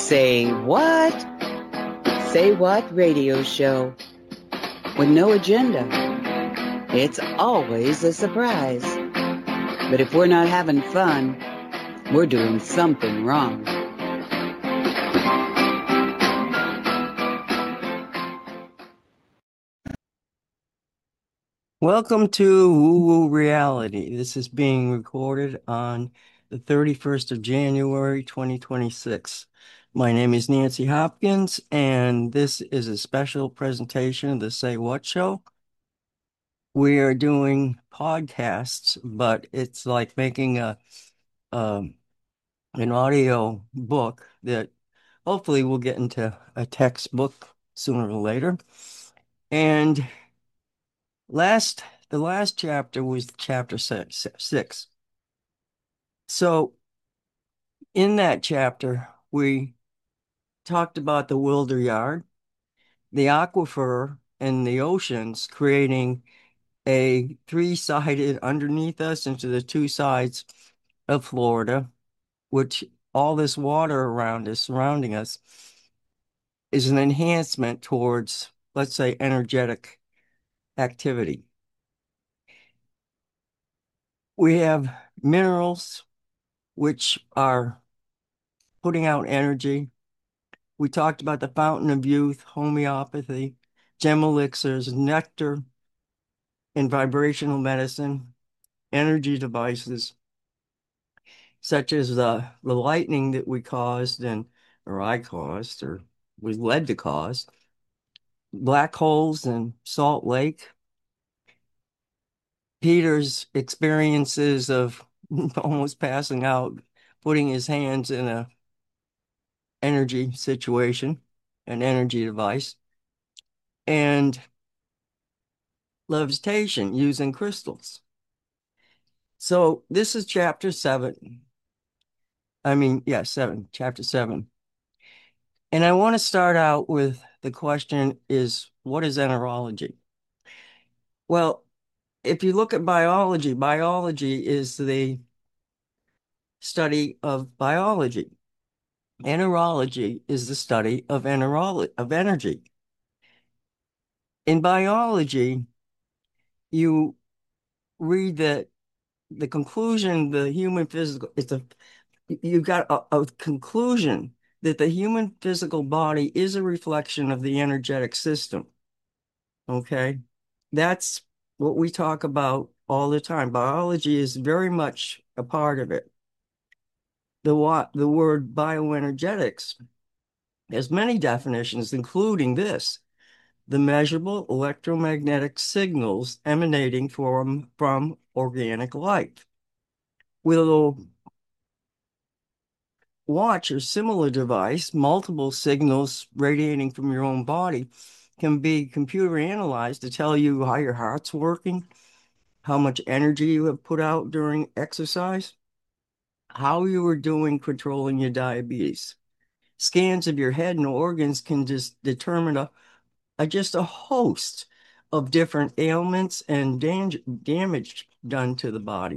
Say what? Say what radio show with no agenda. It's always a surprise. But if we're not having fun, we're doing something wrong. Welcome to Woo Woo Reality. This is being recorded on the 31st of January, 2026. My name is Nancy Hopkins, and this is a special presentation of the Say What Show. We are doing podcasts, but it's like making um, an audio book that hopefully will get into a textbook sooner or later. And the last chapter was chapter six. So in that chapter, we talked about the Wilder-Yard, the aquifer, and the oceans creating a three-sided underneath us into the two sides of Florida, which all this water around us, surrounding us, is an enhancement towards, let's say, energetic activity. We have minerals which are putting out energy. We talked about the fountain of youth, homeopathy, gem elixirs, nectar, and vibrational medicine, energy devices, such as the lightning that we caused or I caused or was led to cause, black holes in Salt Lake, Peter's experiences of almost passing out, putting his hands in a energy situation, an energy device, and levitation using crystals. So this is chapter seven. Chapter seven. And I want to start out with the question is, what is enterology? Well, if you look at biology, biology is the study of biology. Enterology is the study of energy. In biology, you read that the conclusion, the human physical, you've got a conclusion that the human physical body is a reflection of the energetic system. Okay. That's what we talk about all the time. Biology is very much a part of it. The word bioenergetics has many definitions, including this: the measurable electromagnetic signals emanating from organic life. With a little watch or similar device, multiple signals radiating from your own body can be computer analyzed to tell you how your heart's working, how much energy you have put out during exercise, how you are doing controlling your diabetes. Scans of your head and organs can just determine just a host of different ailments and damage done to the body.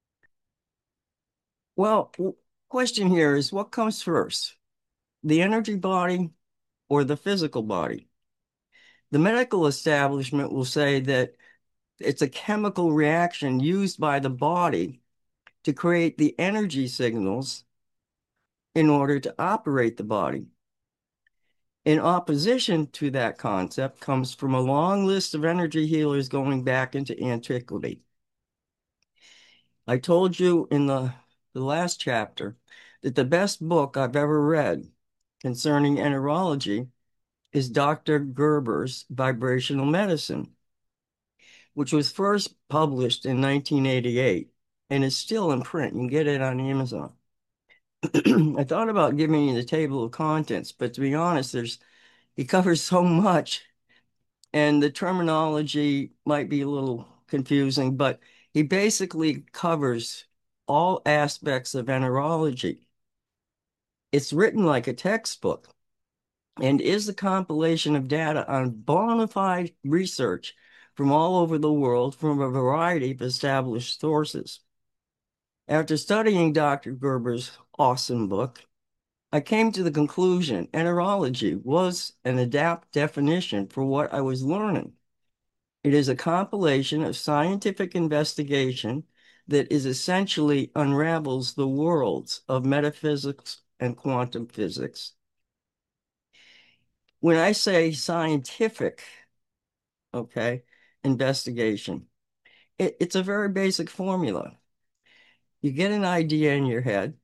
Well, question here is what comes first, the energy body or the physical body? The medical establishment will say that it's a chemical reaction used by the body to create the energy signals in order to operate the body. In opposition to that concept comes from a long list of energy healers going back into antiquity. I told you in the last chapter that the best book I've ever read concerning enterology is Dr. Gerber's Vibrational Medicine, which was first published in 1988 and is still in print. You can get it on Amazon. I thought about giving you the table of contents, but to be honest, he covers so much and the terminology might be a little confusing, but he basically covers all aspects of enterology. It's written like a textbook and is a compilation of data on bona fide research from all over the world from a variety of established sources. After studying Dr. Gerber's awesome book, I came to the conclusion enterology was an adapt definition for what I was learning. It is a compilation of scientific investigation that is essentially unravels the worlds of metaphysics and quantum physics. When I say scientific, okay, investigation, it's a very basic formula. You get an idea in your head,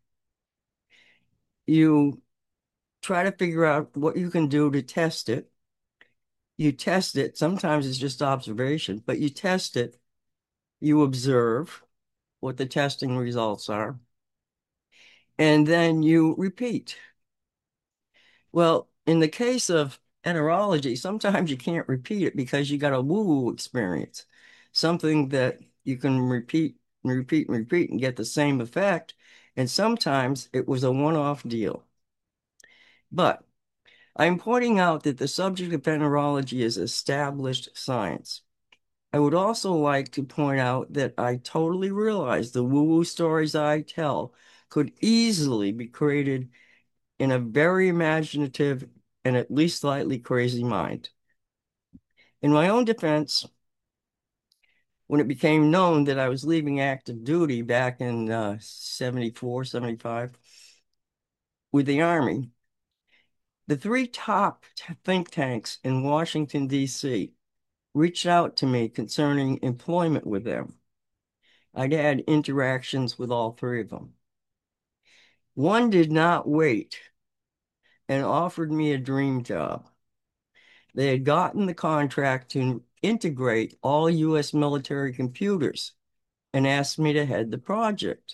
you try to figure out what you can do to test it. You test it. Sometimes it's just observation, but you test it, you observe what the testing results are, and then you repeat. Well, in the case of enterology, sometimes you can't repeat it because you got a woo-woo experience, something that you can repeat, repeat, and repeat and get the same effect. And sometimes it was a one-off deal. But I'm pointing out that the subject of enterology is established science. I would also like to point out that I totally realize the woo-woo stories I tell could easily be created in a very imaginative and at least slightly crazy mind. In my own defense, when it became known that I was leaving active duty back in 74, 75 with the Army, the three top think tanks in Washington, D.C. reached out to me concerning employment with them. I'd had interactions with all three of them. One did not wait and offered me a dream job. They had gotten the contract to integrate all U.S. military computers and asked me to head the project.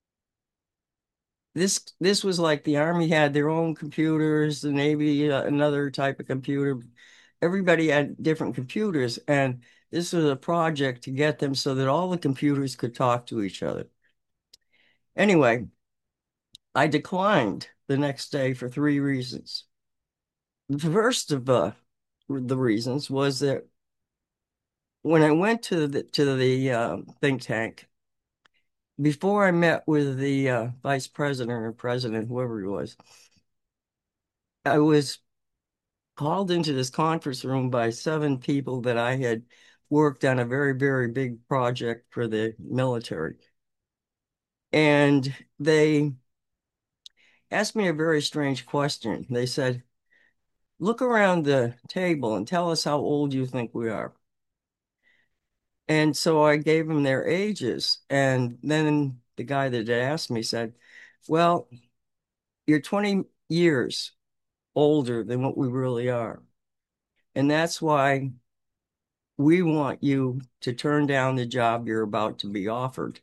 This was like the Army had their own computers, the Navy another type of computer. Everybody had different computers, and this was a project to get them so that all the computers could talk to each other. Anyway, I declined the next day for three reasons. The first of the reasons was that when I went to the think tank, before I met with the vice president or president, whoever he was, I was called into this conference room by seven people that I had worked on a very, very big project for the military. And they asked me a very strange question. They said, look around the table and tell us how old you think we are. And so I gave them their ages. And then the guy that had asked me said, well, you're 20 years older than what we really are. And that's why we want you to turn down the job you're about to be offered.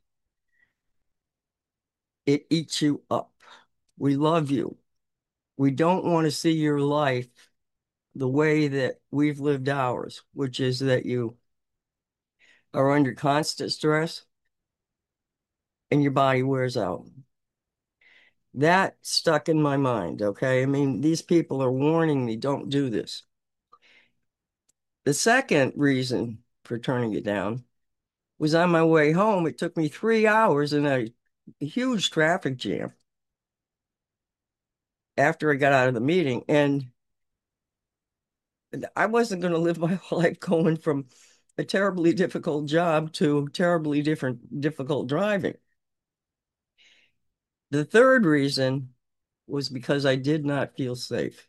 It eats you up. We love you. We don't want to see your life the way that we've lived ours, which is that you are under constant stress and your body wears out. That stuck in my mind, okay? I mean, these people are warning me, don't do this. The second reason for turning it down was on my way home. It took me 3 hours in a huge traffic jam after I got out of the meeting. And I wasn't going to live my life going from a terribly difficult job to terribly difficult driving. The third reason was because I did not feel safe.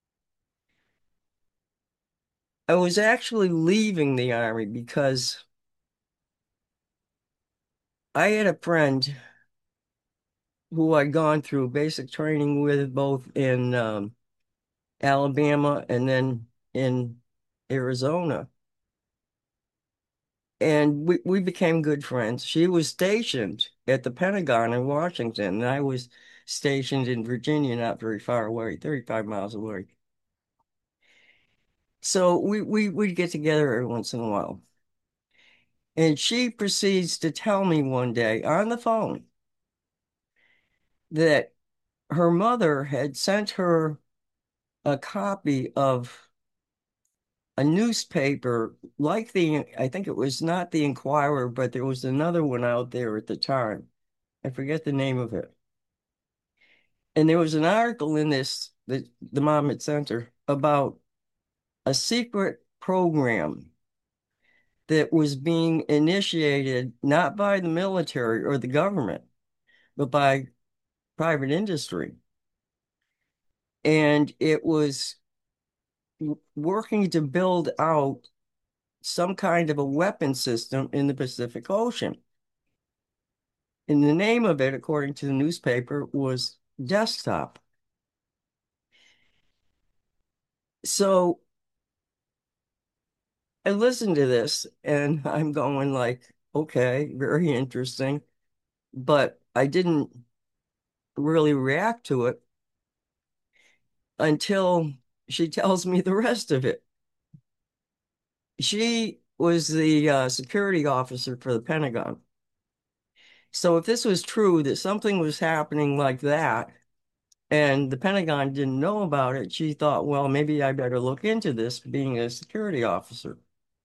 I was actually leaving the Army because I had a friend who I'd gone through basic training with both in Alabama and then in Arizona. And we became good friends. She was stationed at the Pentagon in Washington, and I was stationed in Virginia, not very far away, 35 miles away. So we'd get together every once in a while. And she proceeds to tell me one day on the phone that her mother had sent her a copy of a newspaper like I think it was not the Inquirer, but there was another one out there at the time. I forget the name of it. And there was an article in this, the mom had sent her, about a secret program that was being initiated not by the military or the government, but by private industry. And it was working to build out some kind of a weapon system in the Pacific Ocean. And the name of it, according to the newspaper, was Desktop. So I listened to this and I'm going like, okay, very interesting. But I didn't really react to it until she tells me the rest of it. She was the security officer for the Pentagon. So if this was true, that something was happening like that, and the Pentagon didn't know about it, she thought, well, maybe I better look into this being a security officer.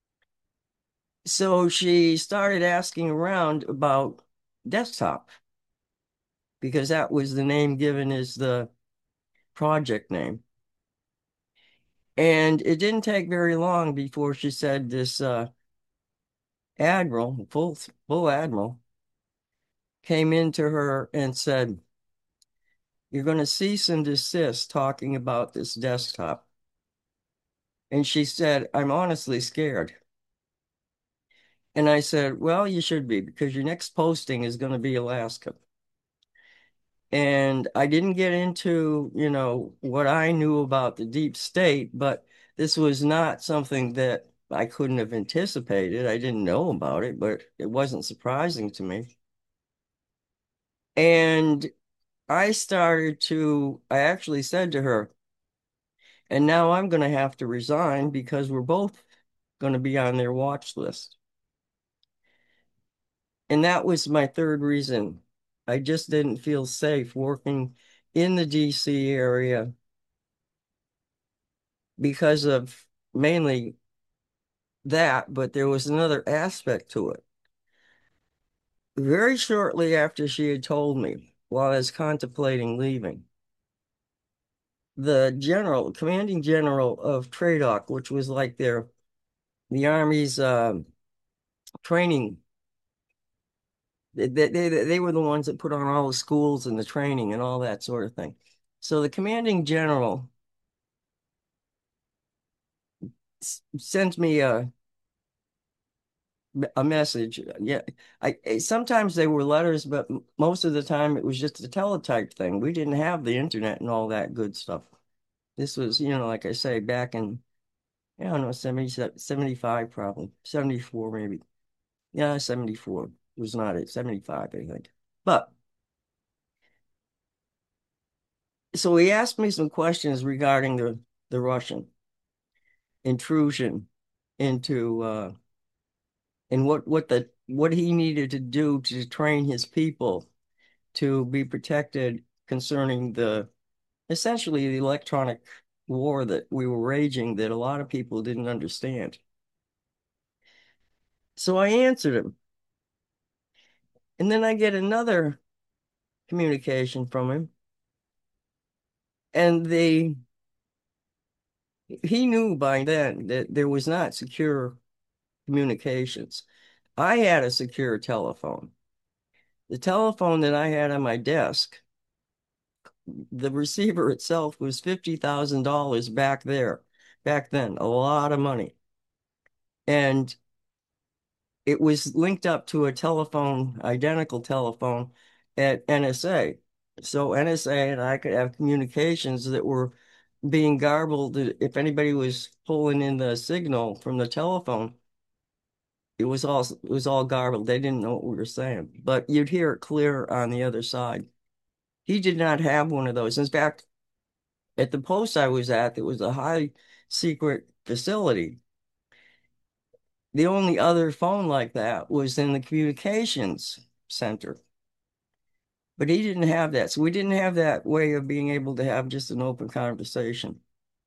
So she started asking around about Desktop because that was the name given as the project name. And it didn't take very long before she said this admiral, full admiral, came into her and said, "You're going to cease and desist talking about this Desktop." And she said, "I'm honestly scared." And I said, "Well, you should be because your next posting is going to be Alaska." And I didn't get into, what I knew about the deep state, but this was not something that I couldn't have anticipated. I didn't know about it, but it wasn't surprising to me. And I actually said to her, and now I'm going to have to resign because we're both going to be on their watch list. And that was my third reason. I just didn't feel safe working in the DC area because of mainly that, but there was another aspect to it. Very shortly after she had told me, while I was contemplating leaving, the commanding general of TRADOC, which was like the Army's training, they were the ones that put on all the schools and the training and all that sort of thing. So the commanding general sent me a message. Yeah, sometimes they were letters, but most of the time it was just a teletype thing. We didn't have the internet and all that good stuff. This was, like I say, back in, I don't know, 75 probably, 74 maybe. Yeah, 74 was not it, 75, I think. But so he asked me some questions regarding the Russian intrusion into and what he needed to do to train his people to be protected concerning essentially the electronic war that we were raging that a lot of people didn't understand. So I answered him. And then I get another communication from him. And he knew by then that there was not secure communications. I had a secure telephone. The telephone that I had on my desk, the receiver itself was $50,000 back then, a lot of money. And it was linked up to a telephone, identical telephone at NSA. So NSA and I could have communications that were being garbled. If anybody was pulling in the signal from the telephone, it was all garbled. They didn't know what we were saying, but you'd hear it clear on the other side. He did not have one of those. In fact, at the post I was at, it was a high secret facility. The only other phone like that was in the communications center. But he didn't have that. So we didn't have that way of being able to have just an open conversation.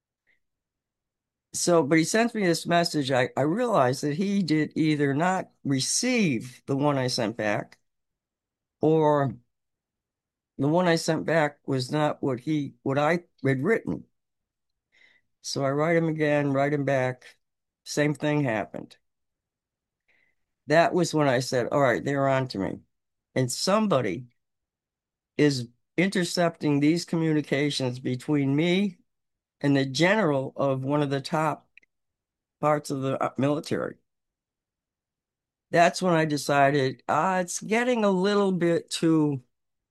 So, but he sent me this message. I realized that he did either not receive the one I sent back, or The one I sent back was not what I had written. So I write him again, write him back. Same thing happened. That was when I said, all right, they're on to me. And somebody is intercepting these communications between me and the general of one of the top parts of the military. That's when I decided, it's getting a little bit too,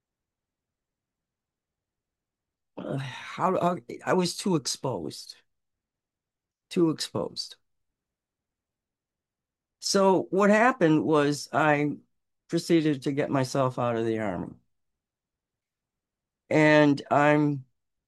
I was too exposed, too exposed. So what happened was I proceeded to get myself out of the army. And I'm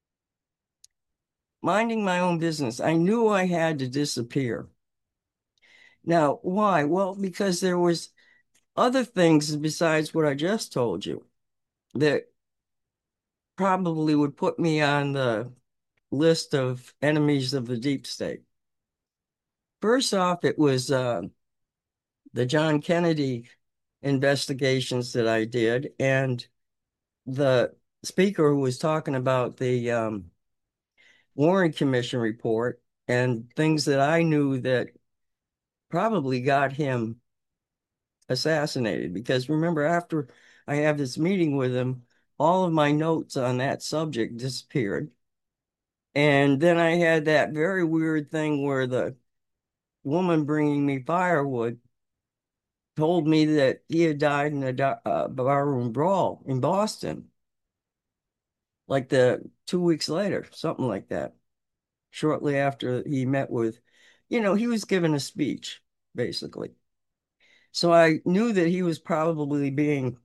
minding my own business. I knew I had to disappear. Now, why? Well, because there was other things besides what I just told you that probably would put me on the list of enemies of the deep state. First off, it was the John Kennedy investigations that I did, and the speaker who was talking about the Warren Commission report and things that I knew that probably got him assassinated. Because remember, after I have this meeting with him, all of my notes on that subject disappeared. And then I had that very weird thing where the woman bringing me firewood told me that he had died in a barroom brawl in Boston, like the 2 weeks later, something like that, shortly after he met with, he was given a speech, basically. So I knew that he was probably being,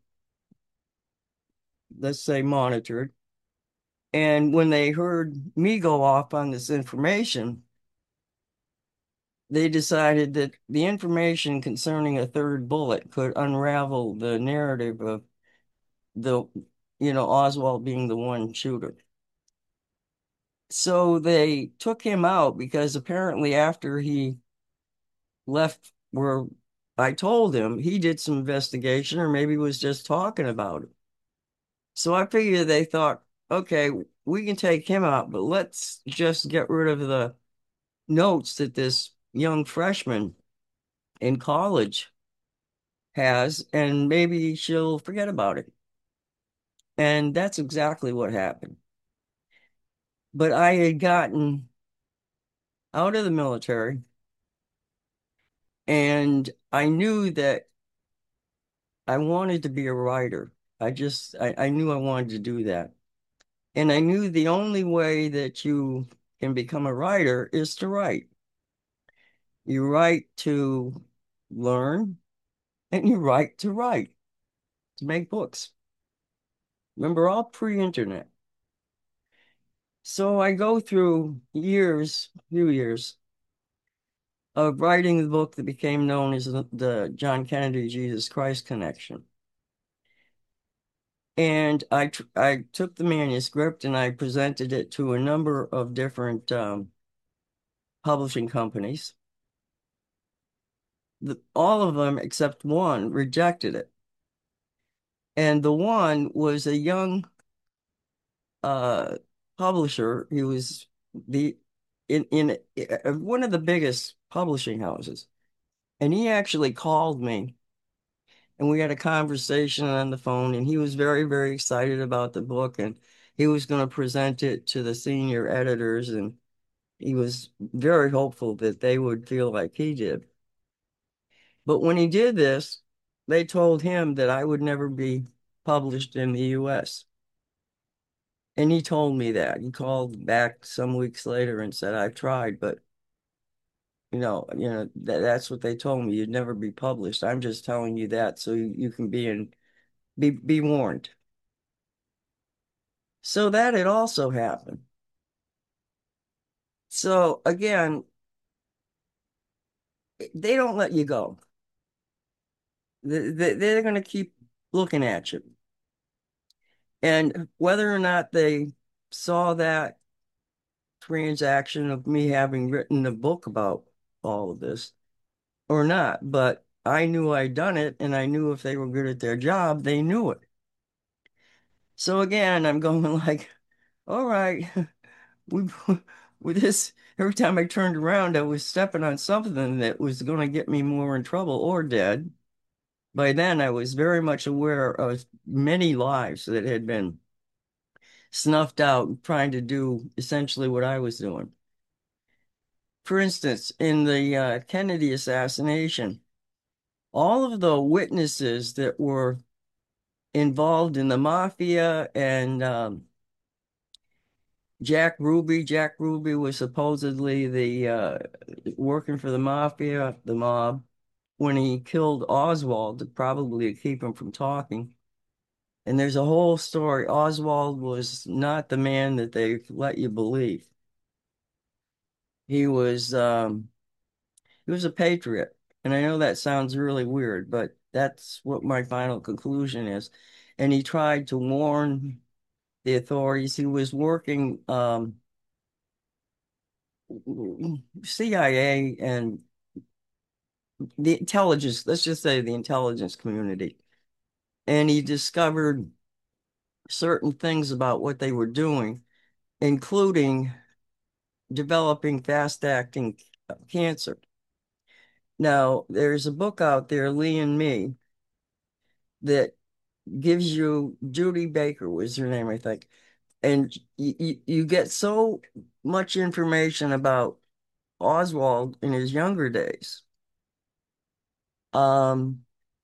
let's say, monitored. And when they heard me go off on this information, they decided that the information concerning a third bullet could unravel the narrative of the, Oswald being the one shooter. So they took him out because apparently after he left where I told him, he did some investigation or maybe was just talking about it. So I figured they thought, okay, we can take him out, but let's just get rid of the notes that this young freshman in college has, and maybe she'll forget about it. And that's exactly what happened. But I had gotten out of the military, and I knew that I wanted to be a writer. I knew I wanted to do that. And I knew the only way that you can become a writer is to write. You write to learn, and you write, to make books. Remember, all pre-internet. So I go through few years of writing the book that became known as the John Kennedy Jesus Christ Connection. And I took the manuscript and I presented it to a number of different publishing companies. All of them except one rejected it. And the one was a young uh, publisher. He was the in one of the biggest publishing houses. And he actually called me and we had a conversation on the phone, and he was very, very excited about the book, and he was going to present it to the senior editors, and he was very hopeful that they would feel like he did. But when he did this, they told him that I would never be published in the US. And he told me that. He called back some weeks later and said, I've tried, but that's what they told me. You'd never be published. I'm just telling you that so you can be warned. So that had also happened. So again, they don't let you go. They're going to keep looking at you. And whether or not they saw that transaction of me having written a book about all of this or not, but I knew I'd done it, and I knew if they were good at their job, they knew it. So again, I'm going like, all right, we with this, every time I turned around, I was stepping on something that was going to get me more in trouble or dead. By then, I was very much aware of many lives that had been snuffed out trying to do essentially what I was doing. For instance, in the Kennedy assassination, all of the witnesses that were involved in the mafia and Jack Ruby was supposedly the working for the mafia, the mob, when he killed Oswald, probably to keep him from talking. And there's a whole story. Oswald was not the man that they let you believe. He was um, he was a patriot. And I know that sounds really weird, but that's what my final conclusion is. And he tried to warn the authorities. He was working CIA and the intelligence, let's just say the intelligence community. And he discovered certain things about what they were doing, including developing fast-acting cancer. Now, there's a book out there, Lee and Me, that gives you, Judy Baker was her name, I think, and you get so much information about Oswald in his younger days. Um,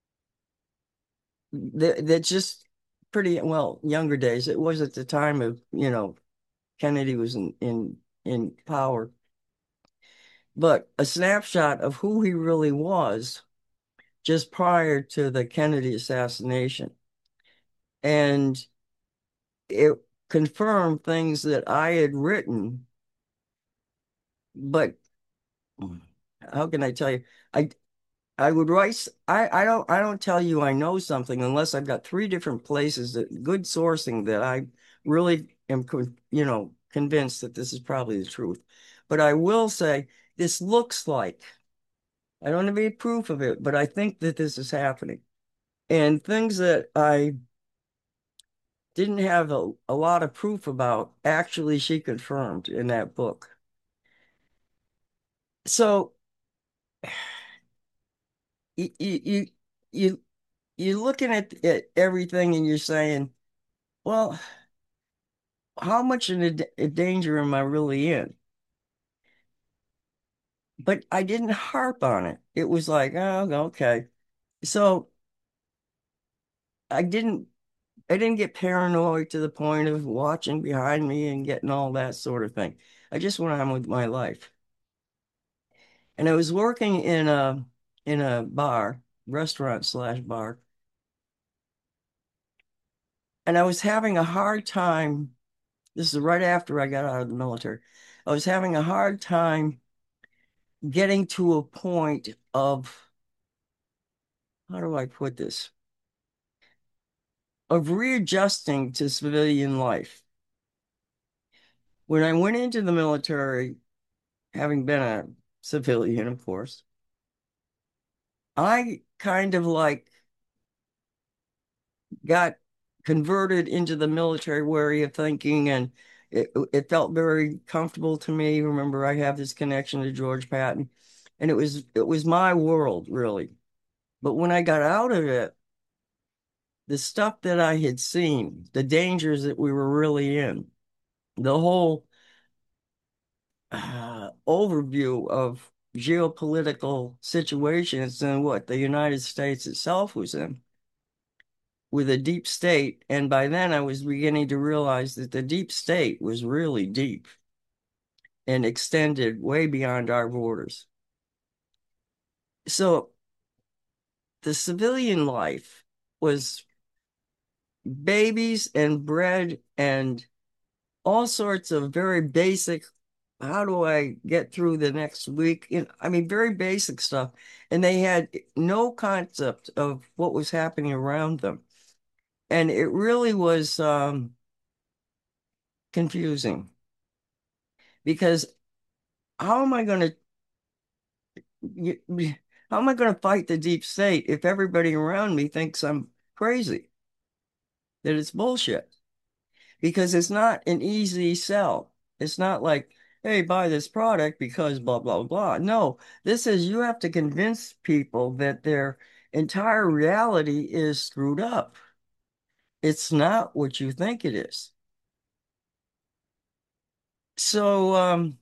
that just pretty well younger days. It was at the time of, Kennedy was in power, but a snapshot of who he really was just prior to the Kennedy assassination. And it confirmed things that I had written, but how can I tell you? I I would write I don't tell you I know something unless I've got three different places that good sourcing that I really am convinced that this is probably the truth. But I will say this looks like, I don't have any proof of it, but I think that this is happening. And things that I didn't have a lot of proof about, actually she confirmed in that book. So you you you you're looking at everything and you're saying, well, how much in a danger am I really in? But I didn't harp on it. It was like, oh, okay. So I didn't I didn't get paranoid to the point of watching behind me and getting all that sort of thing. I just went on with my life. And I was working in a bar, restaurant slash bar, and I was having a hard time. This is right after I got out of the military. I was having a hard time getting to a point of, how do I put this? Of readjusting to civilian life. When I went into the military, having been a civilian, of course, I kind of like got converted into the military way of thinking, and it felt very comfortable to me. Remember, I have this connection to George Patton, and it was my world, really. But when I got out of it, the stuff that I had seen, the dangers that we were really in, the whole overview of geopolitical situations and what the United States itself was in with a deep state. And by then I was beginning to realize that the deep state was really deep and extended way beyond our borders. So the civilian life was babies and bread and all sorts of very basic, how do I get through the next week? I mean, very basic stuff. And they had no concept of what was happening around them. And it really was confusing because how am I going to how am I going to fight the deep state if everybody around me thinks I'm crazy, that it's bullshit? because it's not an easy sell. It's not like, hey, buy this product because blah, blah, blah. No, this is you have to convince people that their entire reality is screwed up. It's not what you think it is. So,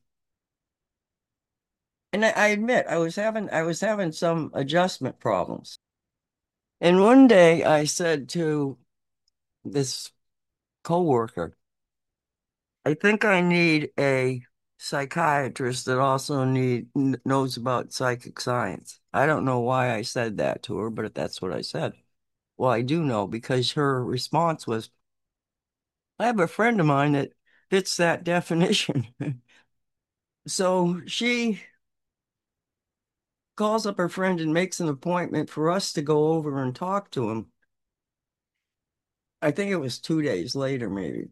and I admit I was having some adjustment problems. And one day I said to this coworker, I think I need a psychiatrist that also knows about psychic science. I don't know why I said that to her, but that's what I said. Well, I do know because her response was, I have a friend of mine that fits that definition. So she calls up her friend and makes an appointment for us to go over and talk to him. I think it was 2 days later, maybe.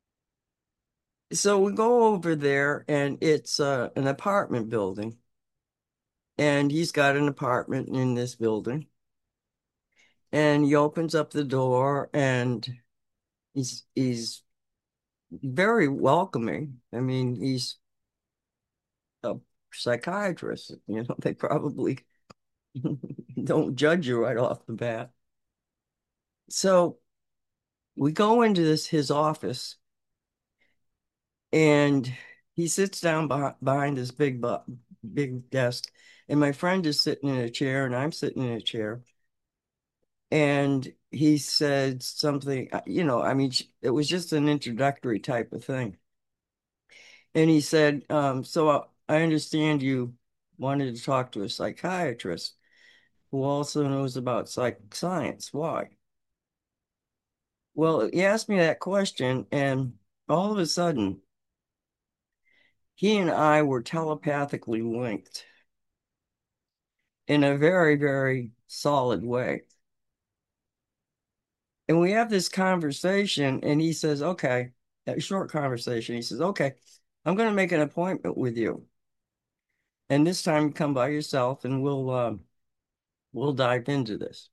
So we go over there, and it's an apartment building, and he's got an apartment in this building. And he opens up the door, and he's very welcoming. I mean, he's a psychiatrist. They probably don't judge you right off the bat. So we go into this his office, and he sits down behind this big desk, and my friend is sitting in a chair, and I'm sitting in a chair. And he said something, I mean, it was just an introductory type of thing. And he said, so I understand you wanted to talk to a psychiatrist who also knows about psychic science. Why? Well, he asked me that question, and all of a sudden, he and I were telepathically linked in a very, very solid way. And we have this conversation, and he says, okay, a short conversation. He says, okay, I'm going to make an appointment with you. And this time come by yourself and we'll dive into this.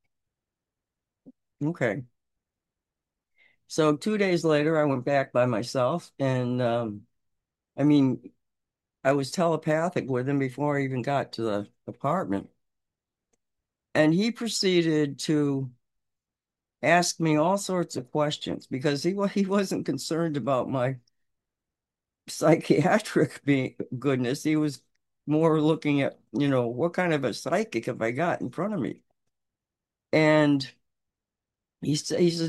Okay. So 2 days later, I went back by myself, and I mean, I was telepathic with him before I even got to the apartment. And he proceeded to ask me all sorts of questions because he wasn't concerned about my psychiatric being goodness. He was more looking at, what kind of a psychic have I got in front of me? And he says,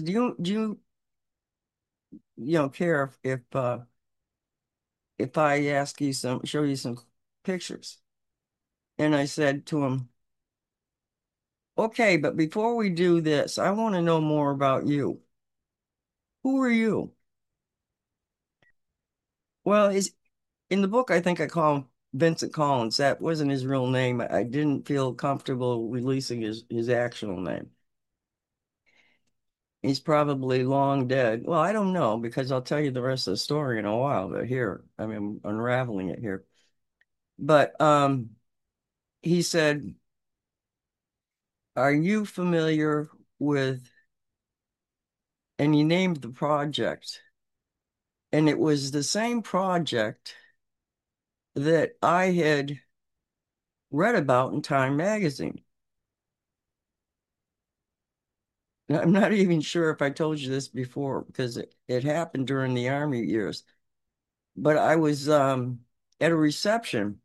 do you care if I ask you show you some pictures? And I said to him, okay, but before we do this, I want to know more about you. Who are you? Well, in the book, I think I call him Vincent Collins. That wasn't his real name. I didn't feel comfortable releasing his actual name. He's probably long dead. Well, I don't know because I'll tell you the rest of the story in a while, but here, I mean, unraveling it here. But he said, are you familiar with, and he named the project, and it was the same project that I had read about in Time magazine. Now, I'm not even sure if I told you this before because it happened during the Army years. But I was at a reception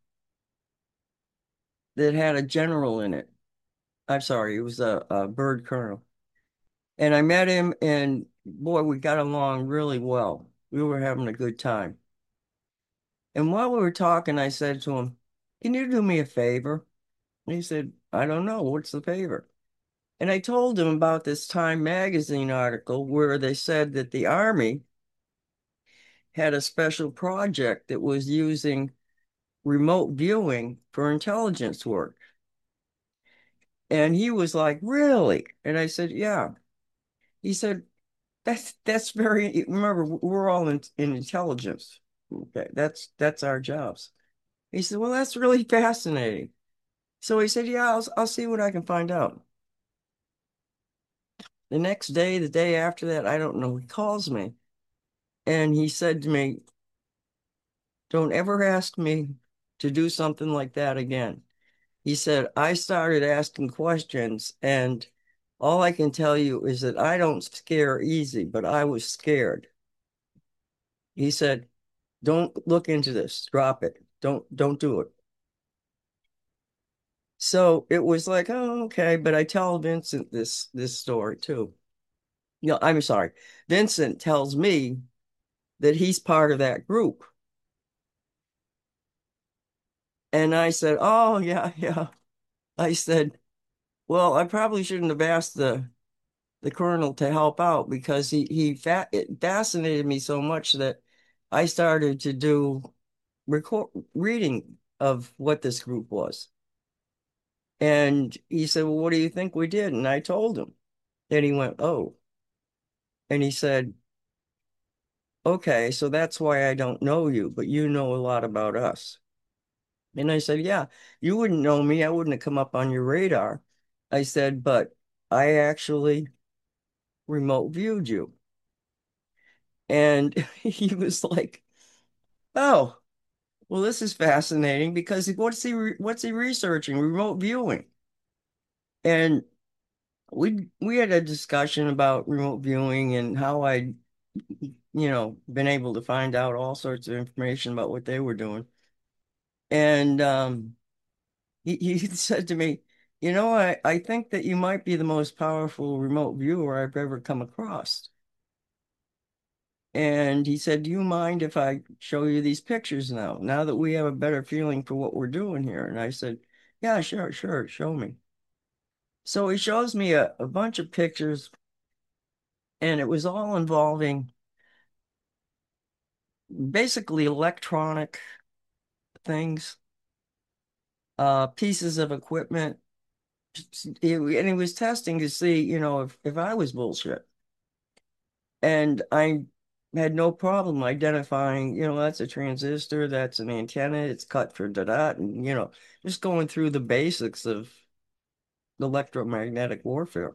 that had a general in it. I'm sorry, it was a bird colonel. And I met him, and boy, we got along really well. We were having a good time. And while we were talking, I said to him, can you do me a favor? And he said, I don't know. What's the favor? And I told him about this Time magazine article where they said that the Army had a special project that was using remote viewing for intelligence work. And he was like, really? And I said, yeah. He said, that's very, remember, we're all in intelligence. Okay, that's our jobs. He said, well, that's really fascinating. So he said, yeah, I'll see what I can find out. The next day, the day after that, I don't know, he calls me And he said to me, don't ever ask me to do something like that again. He said, I started asking questions, and all I can tell you is that I don't scare easy, but I was scared. He said, don't look into this, drop it. Don't do it. So it was like, oh, okay, but I tell Vincent this story too. No, I'm sorry. Vincent tells me that he's part of that group. And I said, oh, yeah, yeah. I said, well, I probably shouldn't have asked the colonel to help out because it fascinated me so much that I started to do reading of what this group was. And he said, well, what do you think we did? And I told him. And he went, oh. And he said, okay, so that's why I don't know you, but you know a lot about us. And I said, yeah, you wouldn't know me. I wouldn't have come up on your radar. I said, but I actually remote viewed you. And he was like, oh, well, this is fascinating because what's he researching? Remote viewing. And we had a discussion about remote viewing and how been able to find out all sorts of information about what they were doing. And he said to me, I think that you might be the most powerful remote viewer I've ever come across. And he said, do you mind if I show you these pictures now that we have a better feeling for what we're doing here? And I said, yeah, sure, sure, show me. So he shows me a bunch of pictures, and it was all involving basically electronic things, pieces of equipment. And he was testing to see, if I was bullshit. And I had no problem identifying, that's a transistor, that's an antenna, it's cut for da-da, and, just going through the basics of electromagnetic warfare.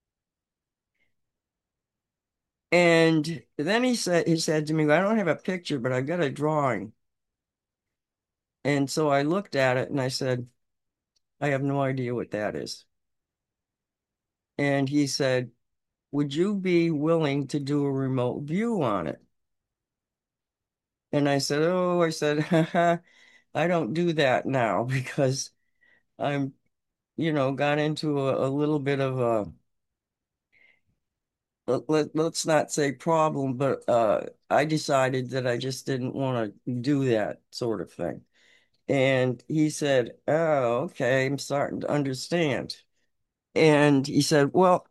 And then he said to me, I don't have a picture, but I've got a drawing. And so I looked at it and I said, I have no idea what that is. And he said, would you be willing to do a remote view on it? And I said, oh, I said, I don't do that now because I'm, got into a little bit of a, let's not say problem, but I decided that I just didn't want to do that sort of thing. And he said, oh, okay, I'm starting to understand. And he said, well,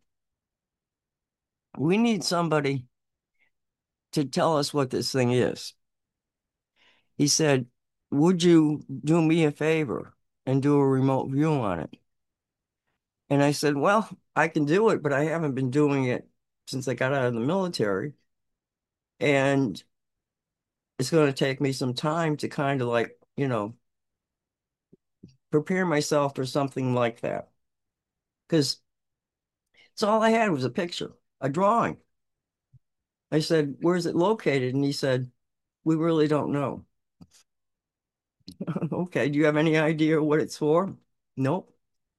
we need somebody to tell us what this thing is. He said, would you do me a favor and do a remote view on it? And I said, well, I can do it, but I haven't been doing it since I got out of the military. And it's going to take me some time to kind of like, prepare myself for something like that. Because it's all I had was a picture, a drawing. I said, where's it located? And he said, we really don't know. Okay, do you have any idea what it's for? Nope.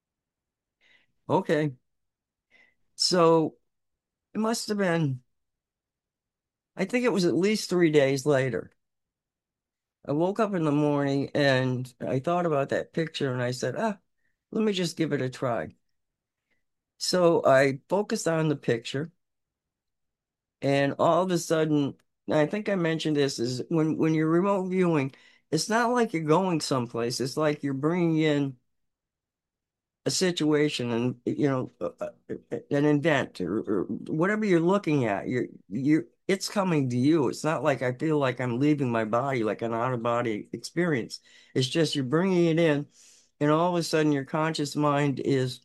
Okay. So it must have been, I think it was at least 3 days later. I woke up in the morning and I thought about that picture and I said, let me just give it a try. So I focused on the picture and all of a sudden, I think I mentioned this, is when you're remote viewing, it's not like you're going someplace. It's like you're bringing in a situation and an event or whatever you're looking at, it's coming to you. It's not like I feel like I'm leaving my body, like an out of body experience. It's just you're bringing it in, and all of a sudden your conscious mind is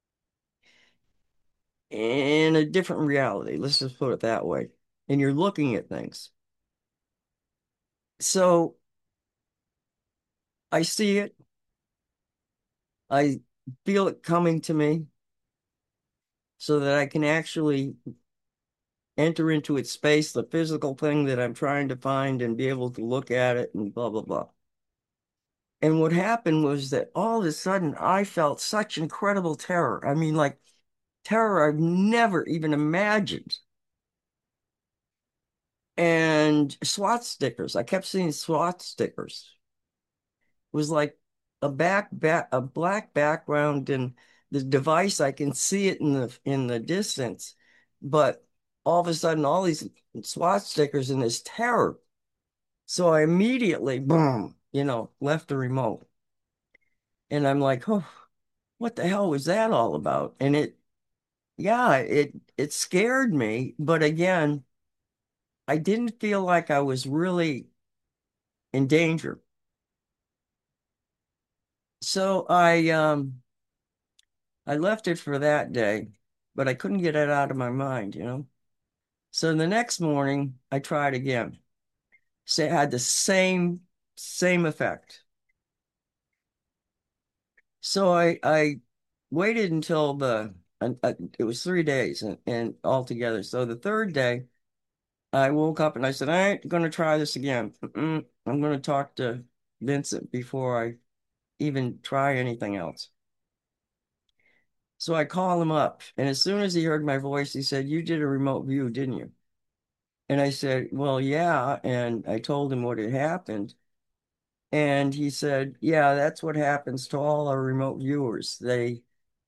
in a different reality. Let's just put it that way. And you're looking at things. So I see it, I feel it coming to me so that I can actually enter into its space, the physical thing that I'm trying to find, and be able to look at it and blah, blah, blah. And what happened was that all of a sudden I felt such incredible terror. I mean, like terror I've never even imagined. And SWAT stickers. I kept seeing SWAT stickers. It was like a black background, and the device I can see it in the distance, but all of a sudden all these SWAT stickers and this terror. So I immediately, boom, left the remote. And I'm like, oh, what the hell was that all about? And it scared me, but again, I didn't feel like I was really in danger. So I left it for that day, but I couldn't get it out of my mind. So the next morning I tried again. So it had the same effect. So I waited until it was 3 days and altogether. So the third day I woke up and I said, I ain't gonna try this again. I'm gonna talk to Vincent before I even try anything else. So I call him up, and as soon as he heard my voice, he said, "You did a remote view, didn't you?" And I said, "Well, yeah." And I told him what had happened. And he said, "Yeah, that's what happens to all our remote viewers. They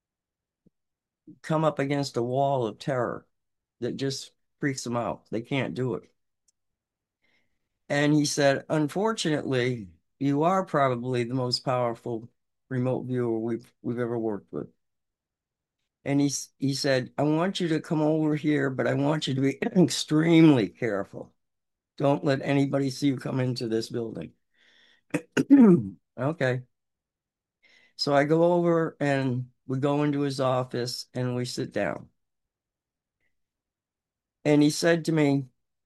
come up against a wall of terror that just freaks them out. They can't do it." And he said, "Unfortunately, you are probably the most powerful remote viewer we've ever worked with." And he said, "I want you to come over here, but I want you to be extremely careful. Don't let anybody see you come into this building." Okay. So I go over and we go into his office and we sit down. And he said to me,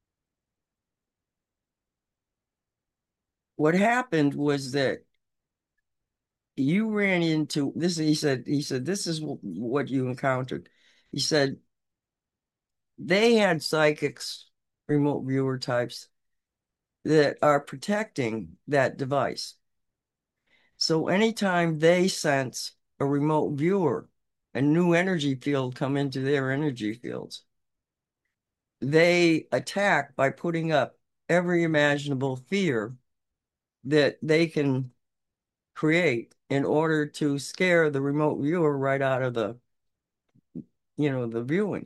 "What happened was that you ran into this." He said, "This is what you encountered." He said, "They had psychics, remote viewer types that are protecting that device. So anytime they sense a remote viewer, a new energy field come into their energy fields, they attack by putting up every imaginable fear that they can create in order to scare the remote viewer right out of the viewing."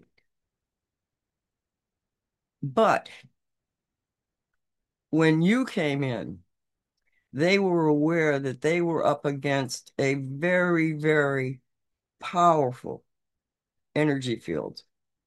But when you came in, they were aware that they were up against a very, very powerful energy field.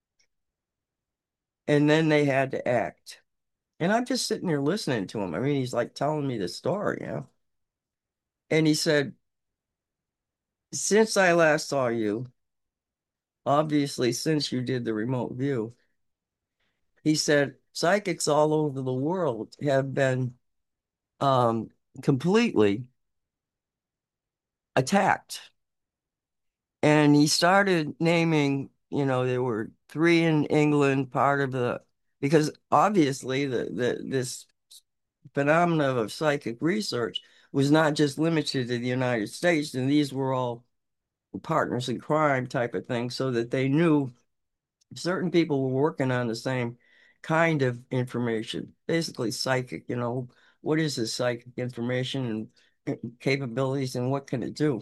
And then they had to act. And I'm just sitting there listening to him. I mean, he's like telling me the story. And he said, "Since I last saw you, obviously since you did the remote view," he said, "psychics all over the world have been um, completely attacked." And he started naming, there were three in England, because obviously this phenomena of psychic research was not just limited to the United States, and these were all partners in crime type of thing, so that they knew certain people were working on the same kind of information, basically psychic, what is this psychic information and capabilities and what can it do?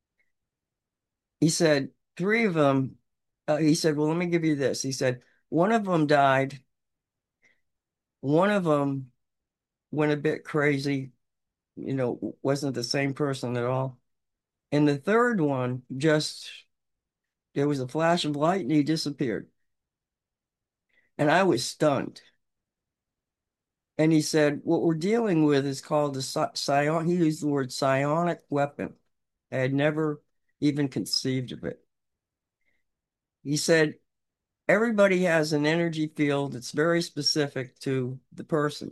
He said, three of them, he said, "Well, let me give you this." He said, "One of them died, one of them went a bit crazy, wasn't the same person at all. And the third one there was a flash of light and he disappeared." And I was stunned. And he said, "What we're dealing with is called the he used the word psionic weapon. I had never even conceived of it. He said, everybody has an energy field that's very specific to the person.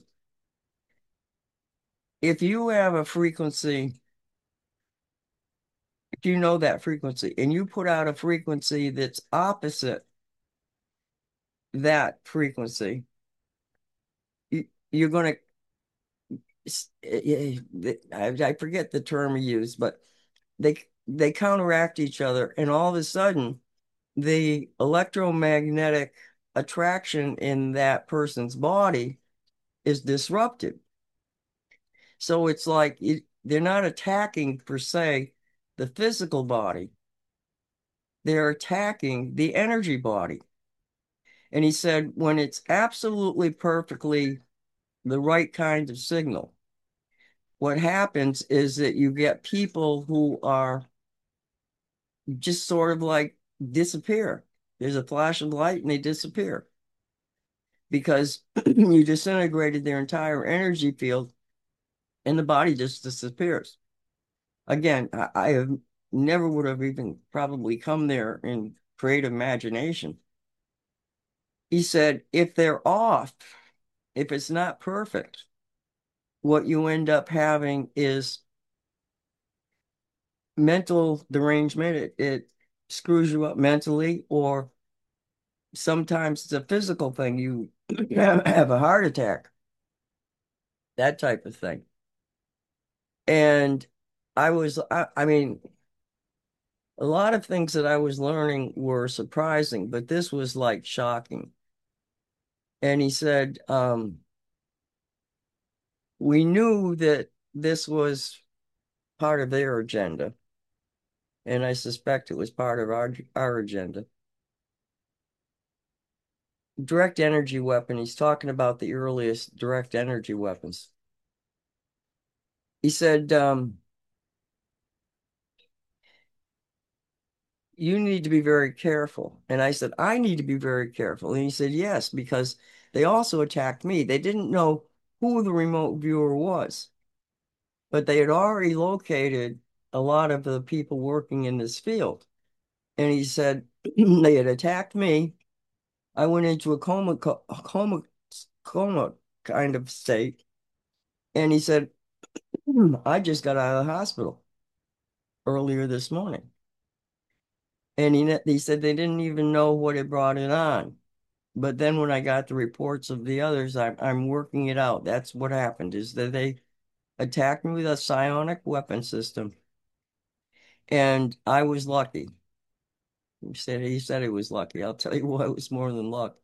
If you have a frequency, if you know that frequency, and you put out a frequency that's opposite that frequency, you're going to, I forget the term he used, but they counteract each other, and all of a sudden, the electromagnetic attraction in that person's body is disrupted. So it's like they're not attacking per se the physical body, they're attacking the energy body. And he said, when it's absolutely perfectly the right kind of signal, what happens is that you get people who are just sort of like disappear. There's a flash of light and they disappear because you disintegrated their entire energy field and the body just disappears. Again, I have never would have even probably come there in creative imagination. He said, if they're off, if it's not perfect, what you end up having is mental derangement. It screws you up mentally, or sometimes it's a physical thing. You have a heart attack, that type of thing. And I mean, a lot of things that I was learning were surprising, but this was like shocking. And he said, we knew that this was part of their agenda, and I suspect it was part of our agenda. Direct energy weapon, he's talking about the earliest direct energy weapons. He said, you need to be very careful. And I said, I need to be very careful. And he said, yes, because they also attacked me. They didn't know who the remote viewer was, but they had already located a lot of the people working in this field. And he said, they had attacked me. I went into a coma kind of state. And he said, I just got out of the hospital earlier this morning. And he said they didn't even know what had brought it on. But then when I got the reports of the others, I'm working it out. That's what happened, is that they attacked me with a psionic weapon system. And I was lucky. He said he was lucky. I'll tell you what, it was more than luck.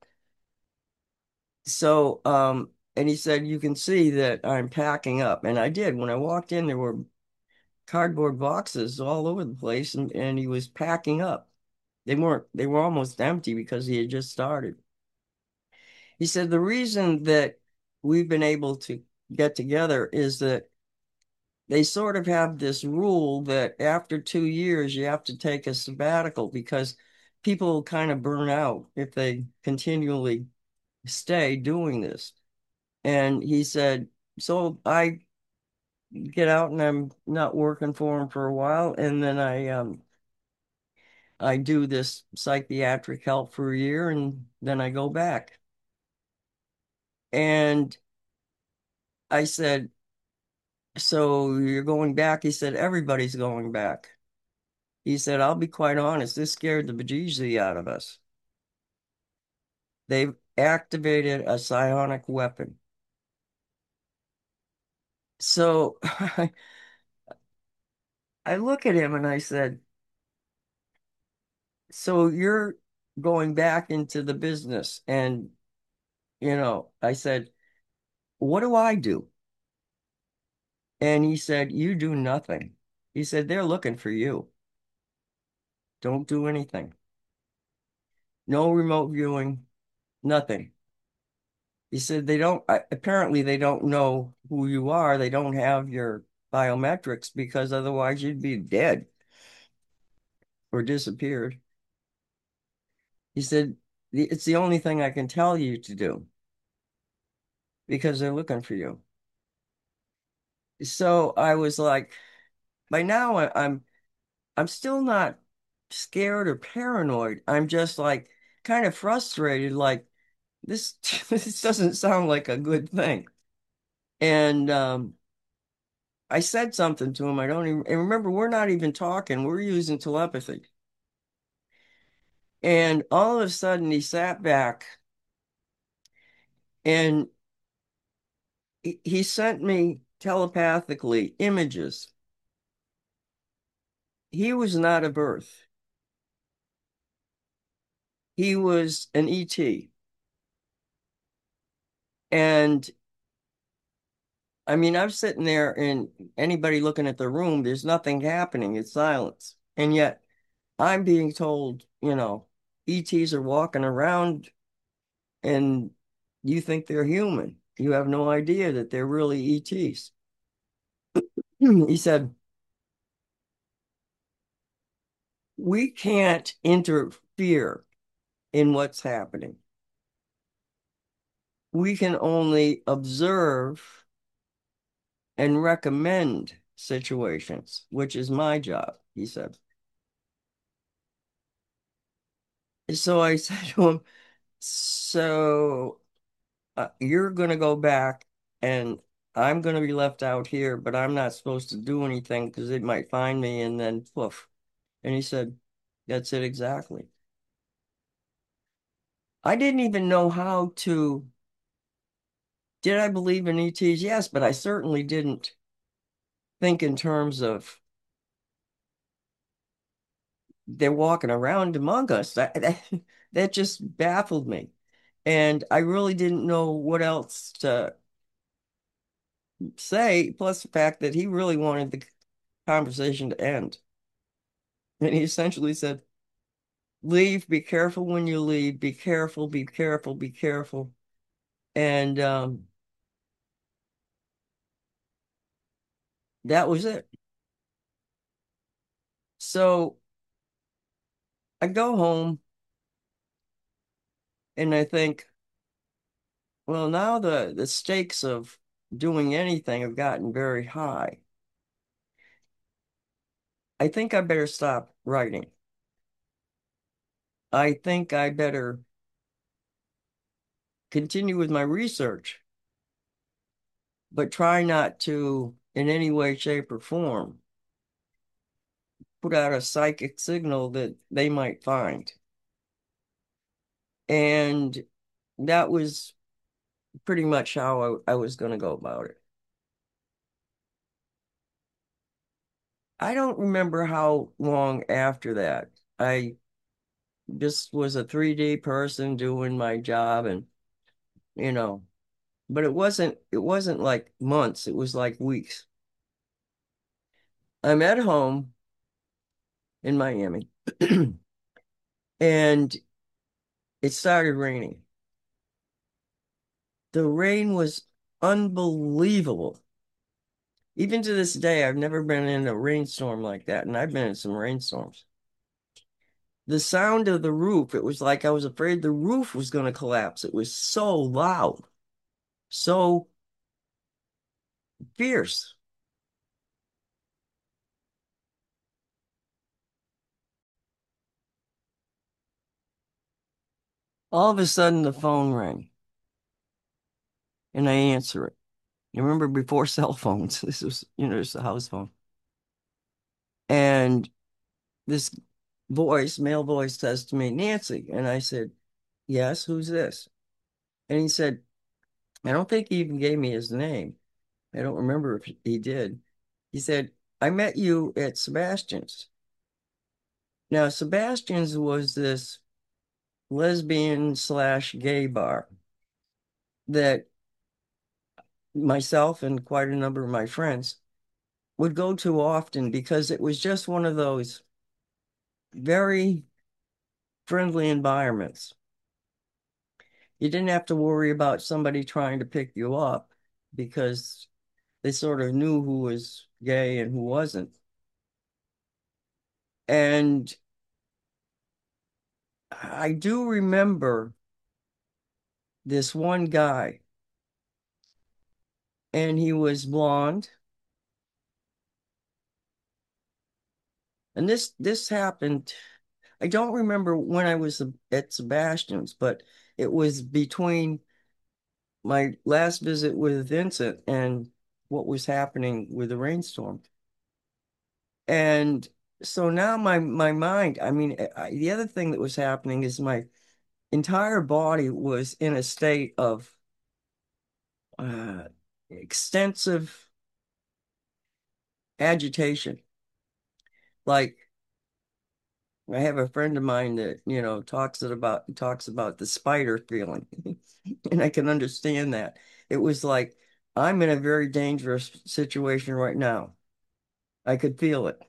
So, and he said, you can see that I'm packing up. And I did. When I walked in, there were cardboard boxes all over the place, and he was packing up. They were almost empty because he had just started. He said the reason that we've been able to get together is that they sort of have this rule that after 2 years you have to take a sabbatical because people kind of burn out if they continually stay doing this. And he said, so I get out and I'm not working for him for a while, and then I do this psychiatric help for a year and then I go back. And I said, so you're going back? He said, everybody's going back. He said, I'll be quite honest, this scared the bejesus out of us. They've activated a psionic weapon. So I look at him and I said, so you're going back into the business. And, I said, what do I do? And he said, you do nothing. He said, they're looking for you. Don't do anything. No remote viewing, nothing. He said apparently they don't know who you are. They don't have your biometrics because otherwise you'd be dead or disappeared. He said, it's the only thing I can tell you to do because they're looking for you. So I was like, by now I'm still not scared or paranoid. I'm just like kind of frustrated, like this this doesn't sound like a good thing. And I said something to him. I don't even and remember, we're not even talking. We're using telepathy. And all of a sudden he sat back And he sent me telepathically images. He was not of Earth. He was an ET. And I mean, I'm sitting there and anybody looking at the room, there's nothing happening. It's silence. And yet I'm being told, ETs are walking around and you think they're human. You have no idea that they're really ETs. He said, we can't interfere in what's happening. We can only observe and recommend situations, which is my job, he said. So I said to him, so you're going to go back and I'm going to be left out here, but I'm not supposed to do anything because it might find me and then poof. And he said, that's it exactly. I didn't even know how to. Did I believe in ETs? Yes, but I certainly didn't think in terms of they're walking around among us. That just baffled me. And I really didn't know what else to say, plus the fact that he really wanted the conversation to end. And he essentially said, leave, be careful when you leave, be careful, be careful, be careful. And that was it. So I go home and I think, well, now the stakes of doing anything have gotten very high. I think I better stop writing. I think I better continue with my research, but try not to, in any way, shape, or form, put out a psychic signal that they might find. And that was pretty much how I was going to go about it. I don't remember how long after that. I just was a 3D person doing my job and, you know, but it wasn't like months, it was like weeks. I'm at home in Miami and it started raining. The rain was unbelievable. Even to this day, I've never been in a rainstorm like that, and I've been in some rainstorms. The sound of the roof, it was like I was afraid the roof was going to collapse. It was so loud, so fierce. All of a sudden, the phone rang, and I answer it. You remember before cell phones, this was, just a house phone. And this male voice says to me, Nancy. And I said, yes, who's this? And he said, I don't think he even gave me his name. I don't remember if he did. He said, I met you at Sebastian's. Now, Sebastian's was this lesbian slash gay bar that myself and quite a number of my friends would go to often because it was just one of those very friendly environments. You didn't have to worry about somebody trying to pick you up because they sort of knew who was gay and who wasn't. And I do remember this one guy, and he was blonde. And this happened. I don't remember when I was at Sebastian's, but it was between my last visit with Vincent and what was happening with the rainstorm. And so now my mind, I mean, the other thing that was happening is my entire body was in a state of uh, extensive agitation. Like I have a friend of mine that, talks about the spider feeling. And I can understand that. It was like I'm in a very dangerous situation right now. I could feel it.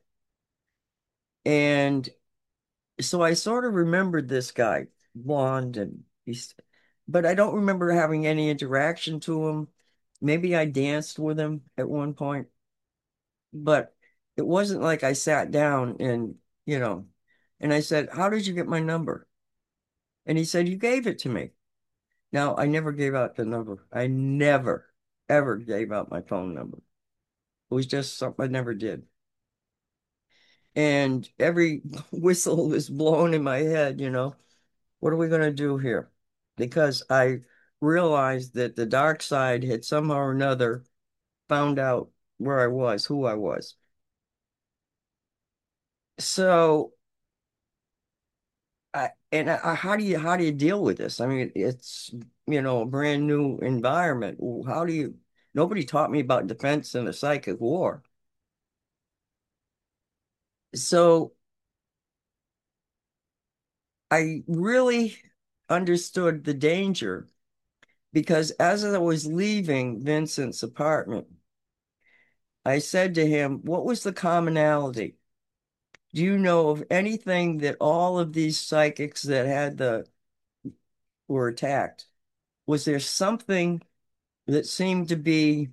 And so I sort of remembered this guy, blonde, but I don't remember having any interaction to him. Maybe I danced with him at one point, but it wasn't like I sat down you know, and I said, "How did you get my number?" And he said, "You gave it to me." Now, I never gave out the number. I never, ever gave out my phone number. It was just something I never did. And every whistle was blown in my head, what are we going to do here? Because I realized that the dark side had somehow or another found out where I was, who I was. So, how do you deal with this? I mean, it's, a brand new environment. Nobody taught me about defense in the psychic war. So I really understood the danger because as I was leaving Vincent's apartment, I said to him, "What was the commonality? Do you know of anything that all of these psychics that were attacked? Was there something that seemed to be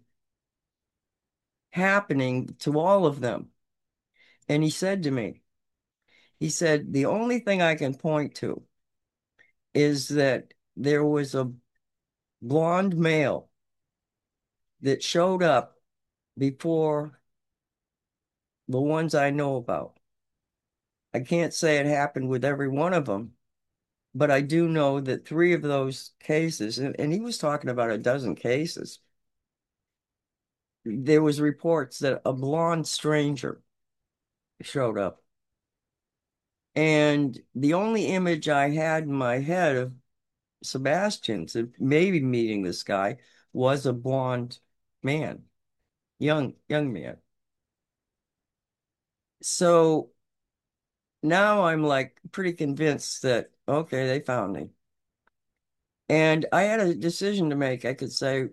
happening to all of them?" And he said to me, he said, "The only thing I can point to is that there was a blonde male that showed up before the ones I know about. I can't say it happened with every one of them, but I do know that three of those cases, and he was talking about a dozen cases, there was reports that a blonde stranger showed up. And the only image I had in my head of Sebastian's, of maybe meeting this guy, was a blonde man, young man. So now I'm like pretty convinced that, okay, they found me. And I had a decision to make. I could say,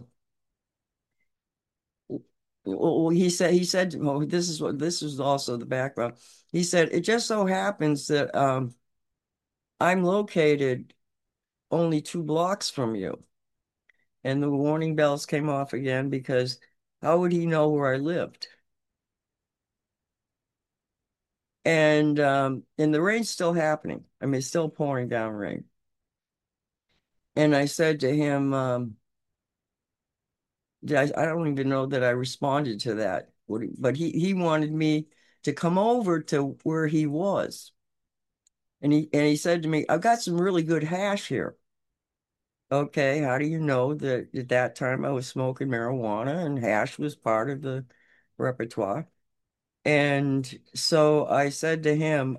well, this is also the background. He said, it just so happens that I'm located only 2 blocks from you. And the warning bells came off again because how would he know where I lived? And the rain's still happening. I mean, it's still pouring down rain. And I said to him, I don't even know that I responded to that. But he wanted me to come over to where he was. And he said to me, "I've got some really good hash here." Okay, how do you know that at that time I was smoking marijuana and hash was part of the repertoire? And so I said to him,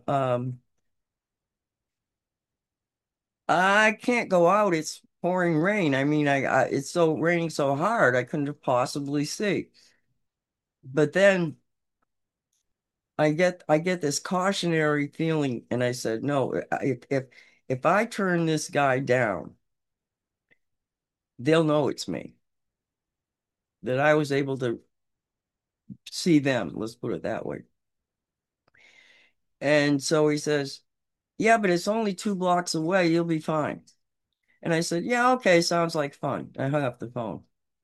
I can't go out. It's pouring rain. I mean, it's so raining so hard I couldn't have possibly see. But then I get this cautionary feeling, and I said, no, if I turn this guy down, they'll know it's me, that I was able to see them. Let's put it that way. And so he says, yeah, but it's only 2 blocks away. You'll be fine. And I said, yeah, okay, sounds like fun. I hung up the phone.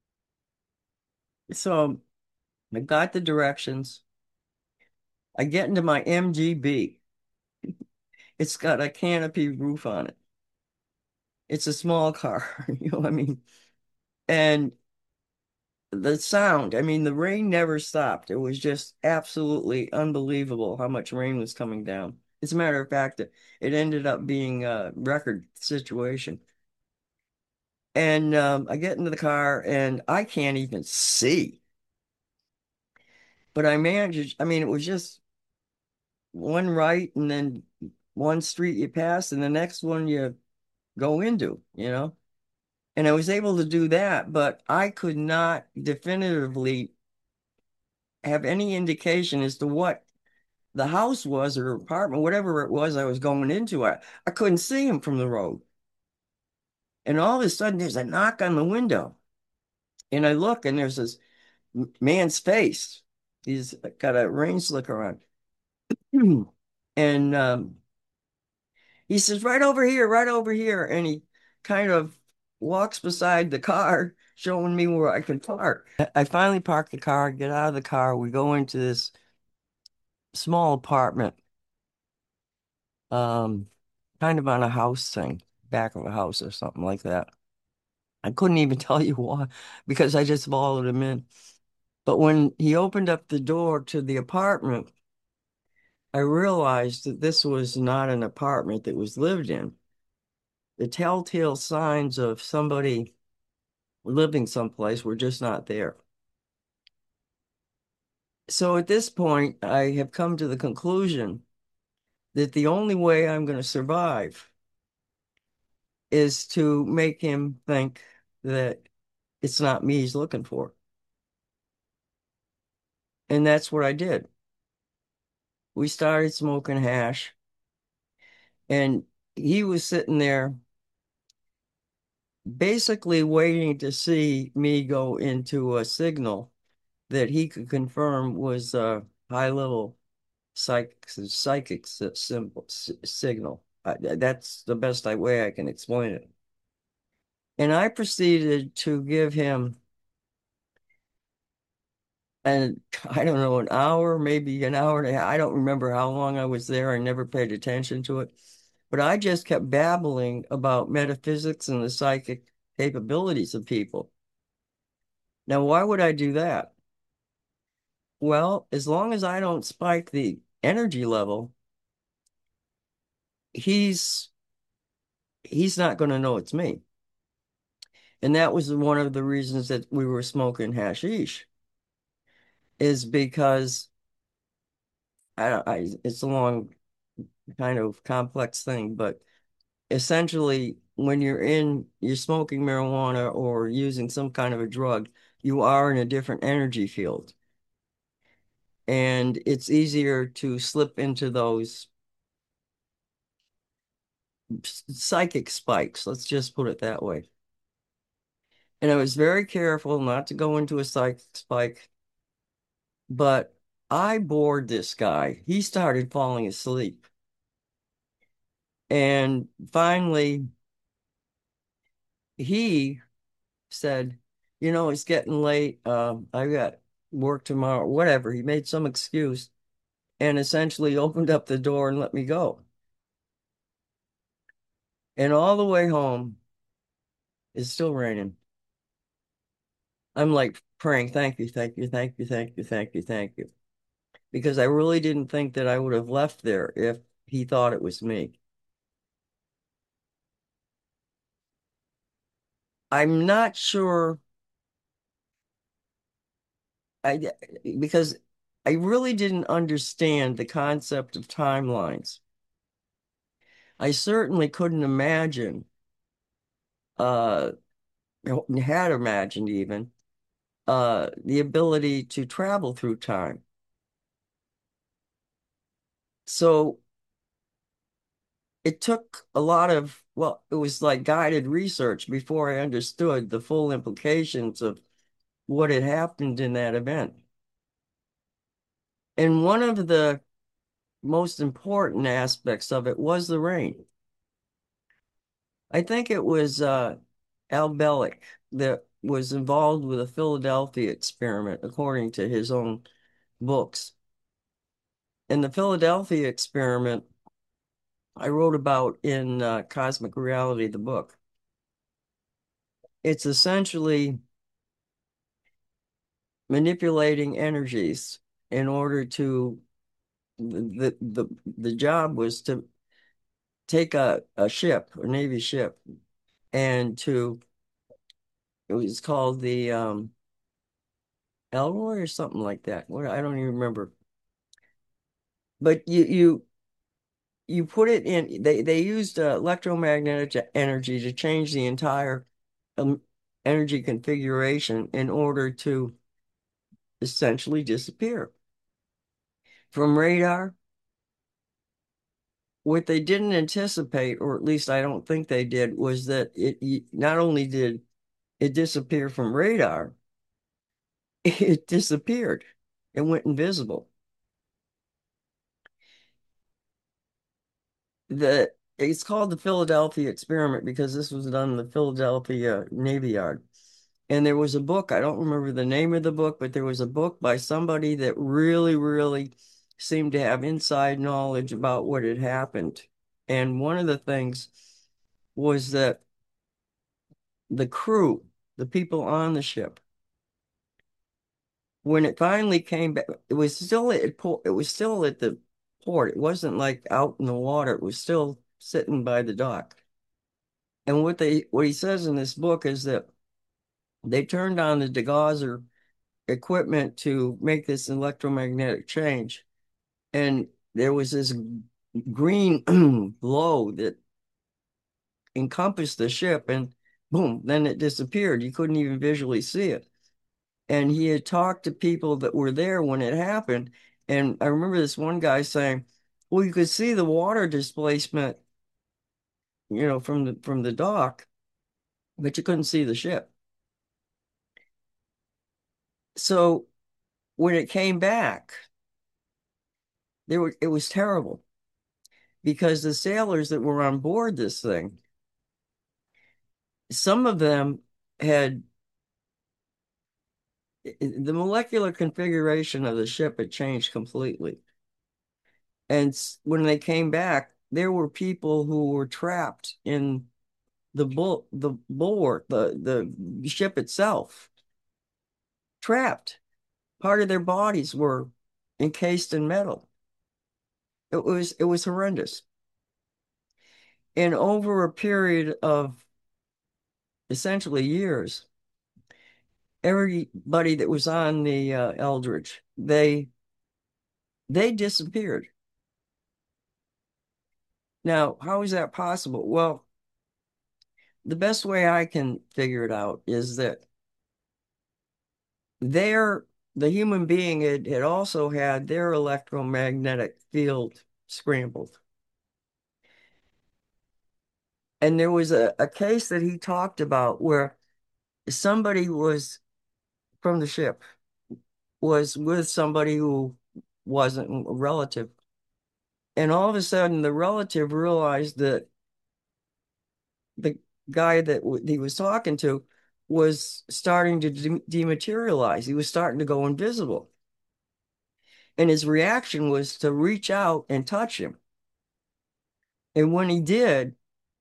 So I got the directions. I get into my MGB. It's got a canopy roof on it. It's a small car, what I mean? And the sound, I mean, the rain never stopped. It was just absolutely unbelievable how much rain was coming down. As a matter of fact, it ended up being a record situation. And I get into the car and I can't even see. But I managed, I mean, it was just one right and then one street you pass and the next one you go into. And I was able to do that, but I could not definitively have any indication as to what the house was or apartment, whatever it was I was going into. I couldn't see him from the road. And all of a sudden, there's a knock on the window. And I look, and there's this man's face. He's got a rain slicker on. And he says, right over here, right over here. And he kind of walks beside the car, showing me where I can park. I finally park the car, get out of the car. We go into this small apartment, um, kind of on a house thing, back of a house or something like that. I couldn't even tell you why, because I just followed him in. But when he opened up the door to the apartment, I realized that this was not an apartment that was lived in. The telltale signs of somebody living someplace were just not there. So at this point, I have come to the conclusion that the only way I'm going to survive is to make him think that it's not me he's looking for. And that's what I did. We started smoking hash, and he was sitting there basically waiting to see me go into a signal that he could confirm was a high level psychic signal. That's the best way I can explain it. And I proceeded to give him and I don't know, an hour, maybe an hour and a half. I don't remember how long I was there. I never paid attention to it. But I just kept babbling about metaphysics and the psychic capabilities of people. Now, why would I do that? Well, as long as I don't spike the energy level, he's he's not going to know it's me. And that was one of the reasons that we were smoking hashish, is because it's a long kind of complex thing, but essentially when you're smoking marijuana or using some kind of a drug, you are in a different energy field. And it's easier to slip into those psychic spikes. Let's just put it that way. And I was very careful not to go into a psychic spike, but I bored this guy. He started falling asleep. And finally, he said, it's getting late. I got work tomorrow, whatever. He made some excuse and essentially opened up the door and let me go. And all the way home, it's still raining. I'm like praying, thank you, thank you, thank you, thank you, thank you, thank you. Because I really didn't think that I would have left there if he thought it was me. I'm not sure I because I really didn't understand the concept of timelines. I certainly couldn't imagine, uh, had imagined even, the ability to travel through time. So it took a lot of, well, it was like guided research before I understood the full implications of what had happened in that event. And one of the most important aspects of it was the rain. I think it was Al Bellick that was involved with the Philadelphia experiment, according to his own books. And the Philadelphia experiment I wrote about in Cosmic Reality, the book. It's essentially manipulating energies in order to the job was to take a ship, a Navy ship, and it was called the Elroy or something like that. What I don't even remember. But you put it in. They used electromagnetic energy to change the entire energy configuration in order to essentially disappear from radar. What they didn't anticipate, or at least I don't think they did, was that it not only did it disappear from radar, it disappeared. It went invisible. It's called the Philadelphia experiment because this was done in the Philadelphia Navy Yard. And there was a book, I don't remember the name of the book, but there was a book by somebody that really, really seemed to have inside knowledge about what had happened. And one of the things was that the crew, the people on the ship, when it finally came back, it was still at port, it was still at the port. It wasn't like out in the water. It was still sitting by the dock. And what he says in this book is that they turned on the degausseur equipment to make this electromagnetic change. And there was this green glow that encompassed the ship, and boom, then it disappeared. You couldn't even visually see it. And he had talked to people that were there when it happened. And I remember this one guy saying, well, you could see the water displacement, from the dock, but you couldn't see the ship. So when it came back, it was terrible because the sailors that were on board this thing, some of them had the molecular configuration of the ship had changed completely. And when they came back, there were people who were trapped in the bulwark, the ship itself, trapped. Part of their bodies were encased in metal. It was horrendous. And over a period of essentially years, everybody that was on the Eldridge, they disappeared. Now, how is that possible? Well, the best way I can figure it out is that the human being had also had their electromagnetic field scrambled. And there was a case that he talked about where somebody was from the ship was with somebody who wasn't a relative. And all of a sudden, the relative realized that the guy that he was talking to was starting to dematerialize. He was starting to go invisible. And his reaction was to reach out and touch him. And when he did,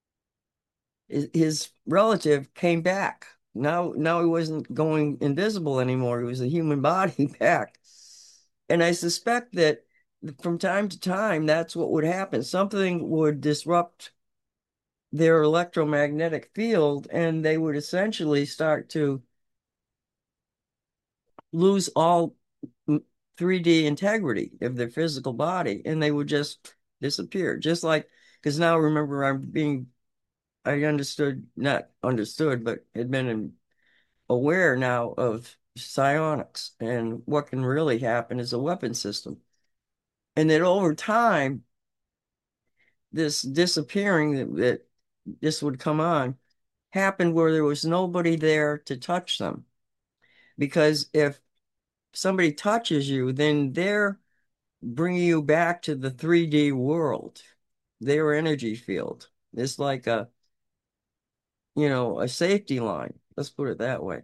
his relative came back. Now he wasn't going invisible anymore. He was a human body back. And I suspect that from time to time, that's what would happen. Something would disrupt their electromagnetic field, and they would essentially start to lose all 3D integrity of their physical body, and they would just disappear. Just like, because now remember, I understood, not understood, but had been aware now of psionics and what can really happen as a weapon system. And that over time, this disappearing that this would come on happened where there was nobody there to touch them. Because if somebody touches you, then they're bringing you back to the 3D world, their energy field. It's like a safety line. Let's put it that way.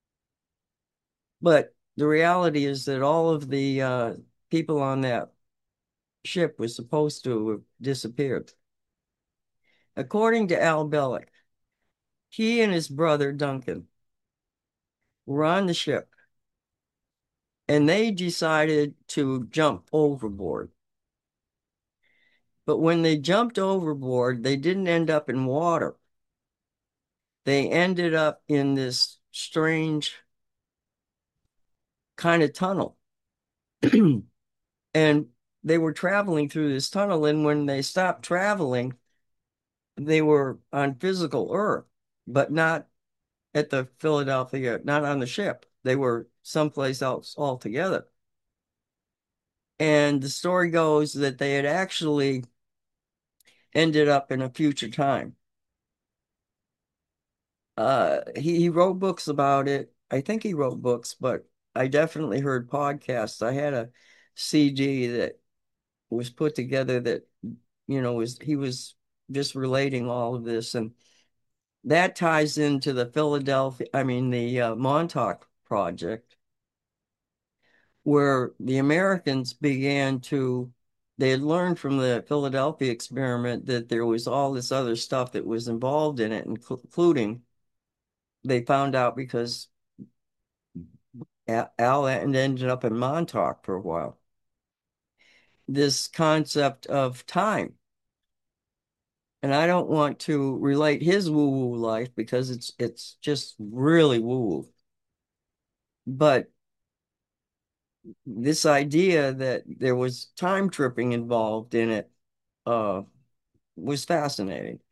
But the reality is that all of the people on that ship was supposed to have disappeared. According to Al Bellick, he and his brother Duncan were on the ship and they decided to jump overboard. But when they jumped overboard, they didn't end up in water. They ended up in this strange kind of tunnel. And they were traveling through this tunnel, and when they stopped traveling, they were on physical Earth, but not at the Philadelphia, not on the ship. They were someplace else altogether. And the story goes that they had actually ended up in a future time. He wrote books about it. I think he wrote books, but I definitely heard podcasts. I had a CD that was put together that, was he was just relating all of this, and that ties into the Montauk Project, where the Americans they had learned from the Philadelphia experiment that there was all this other stuff that was involved in it, including they found out because Al ended up in Montauk for a while. This concept of time. And I don't want to relate his woo-woo life because it's just really woo-woo. But this idea that there was time tripping involved in it uh, was fascinating.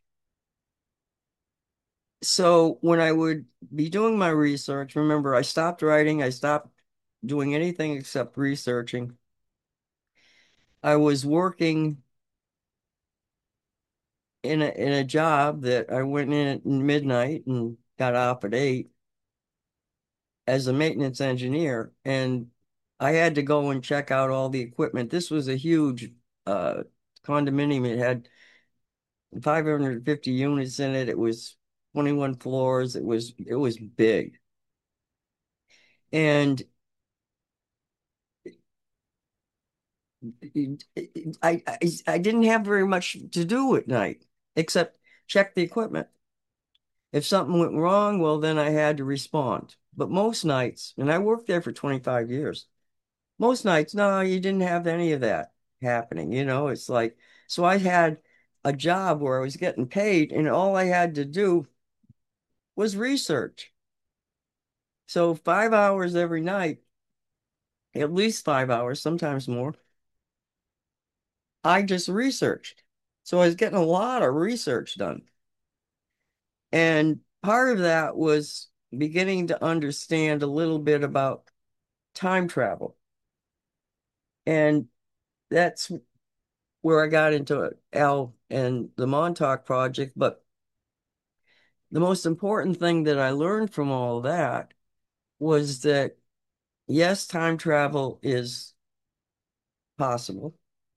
So when I would be doing my research, remember, I stopped writing, I stopped doing anything except researching. I was working in a job that I went in at midnight and got off at 8 as a maintenance engineer, and I had to go and check out all the equipment. This was a huge uh, condominium. It had 550 units in it. It was 21 floors. It was big. And I didn't have very much to do at night except check the equipment. If something went wrong, well, then I had to respond. But most nights, and I worked there for 25 years, most nights, no, you didn't have any of that happening. It's like, so I had a job where I was getting paid, and all I had to do was research. So 5 hours every night, at least 5 hours, sometimes more, I just researched. So I was getting a lot of research done. And part of that was beginning to understand a little bit about time travel. And that's where I got into Al and the Montauk Project. But the most important thing that I learned from all that was that, yes, time travel is possible.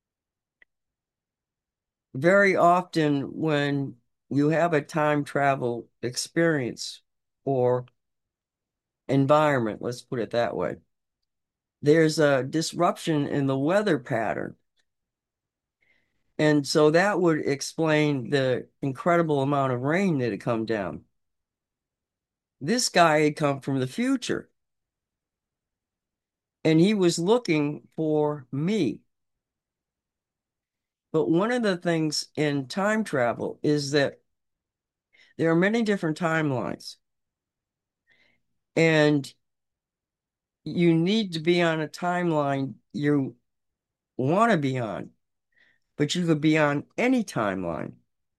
Very often, when you have a time travel experience or environment, let's put it that way, there's a disruption in the weather pattern. And so that would explain the incredible amount of rain that had come down. This guy had come from the future, and he was looking for me. But one of the things in time travel is that there are many different timelines, and you need to be on a timeline you want to be on, but you could be on any timeline.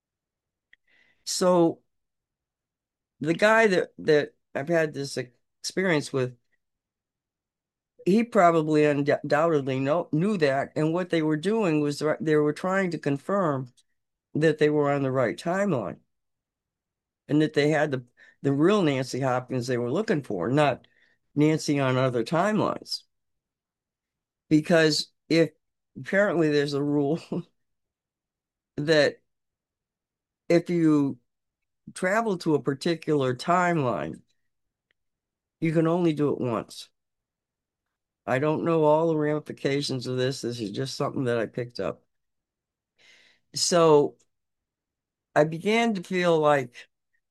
So the guy that I've had this experience with, he probably undoubtedly knew that, and what they were doing was they were trying to confirm that they were on the right timeline and that they had the real Nancy Hopkins they were looking for, not Nancy on other timelines. Because if apparently there's a rule that if you travel to a particular timeline, you can only do it once. I don't know all the ramifications of this. This is just something that I picked up. So I began to feel like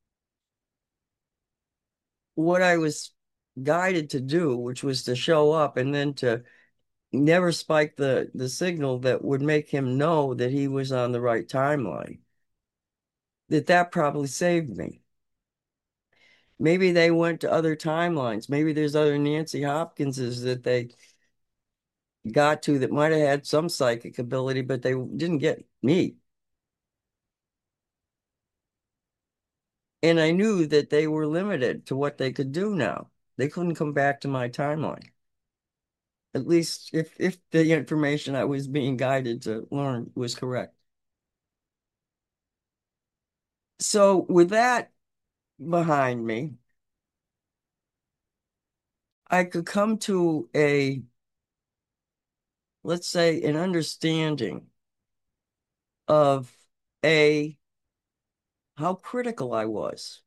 what I was guided to do, which was to show up and then to never spike the signal that would make him know that he was on the right timeline, that probably saved me. Maybe they went to other timelines. Maybe there's other Nancy Hopkinses that they got to that might have had some psychic ability, but they didn't get me. And I knew that they were limited to what they could do now. They couldn't come back to my timeline. At least if the information I was being guided to learn was correct. So with that behind me, I could come to let's say, an understanding of a how critical I was.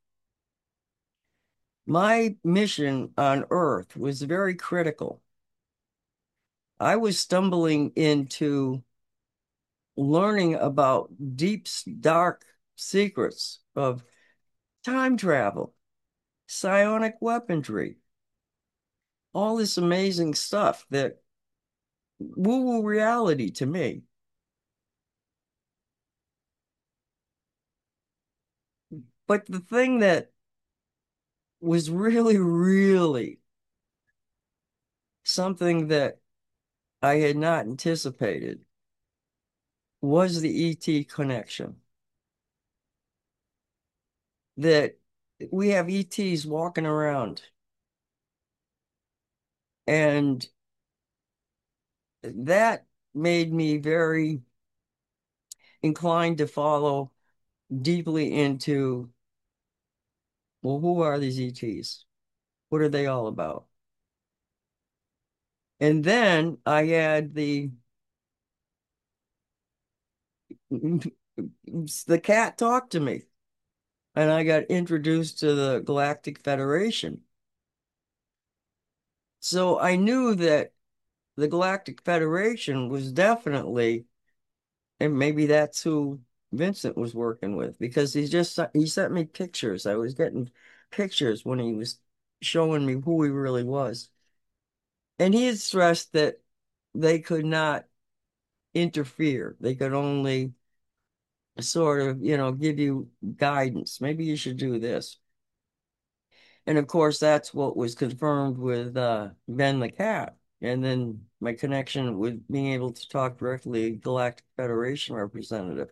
My mission on Earth was very critical. I was stumbling into learning about deep, dark secrets of time travel, psionic weaponry, all this amazing stuff that woo-woo reality to me. But the thing that was really, really something that I had not anticipated was the ET connection. That we have ETs walking around, and that made me very inclined to follow deeply into, well, who are these ETs? What are they all about? And then I had the cat talk to me, and I got introduced to the Galactic Federation. So I knew that the Galactic Federation was definitely, and maybe that's who Vincent was working with, because he sent me pictures. I was getting pictures when he was showing me who he really was. And he had stressed that they could not interfere. They could only sort of, give you guidance. Maybe you should do this. And of course, that's what was confirmed with Ben the cat. And then my connection with being able to talk directly to Galactic Federation representative.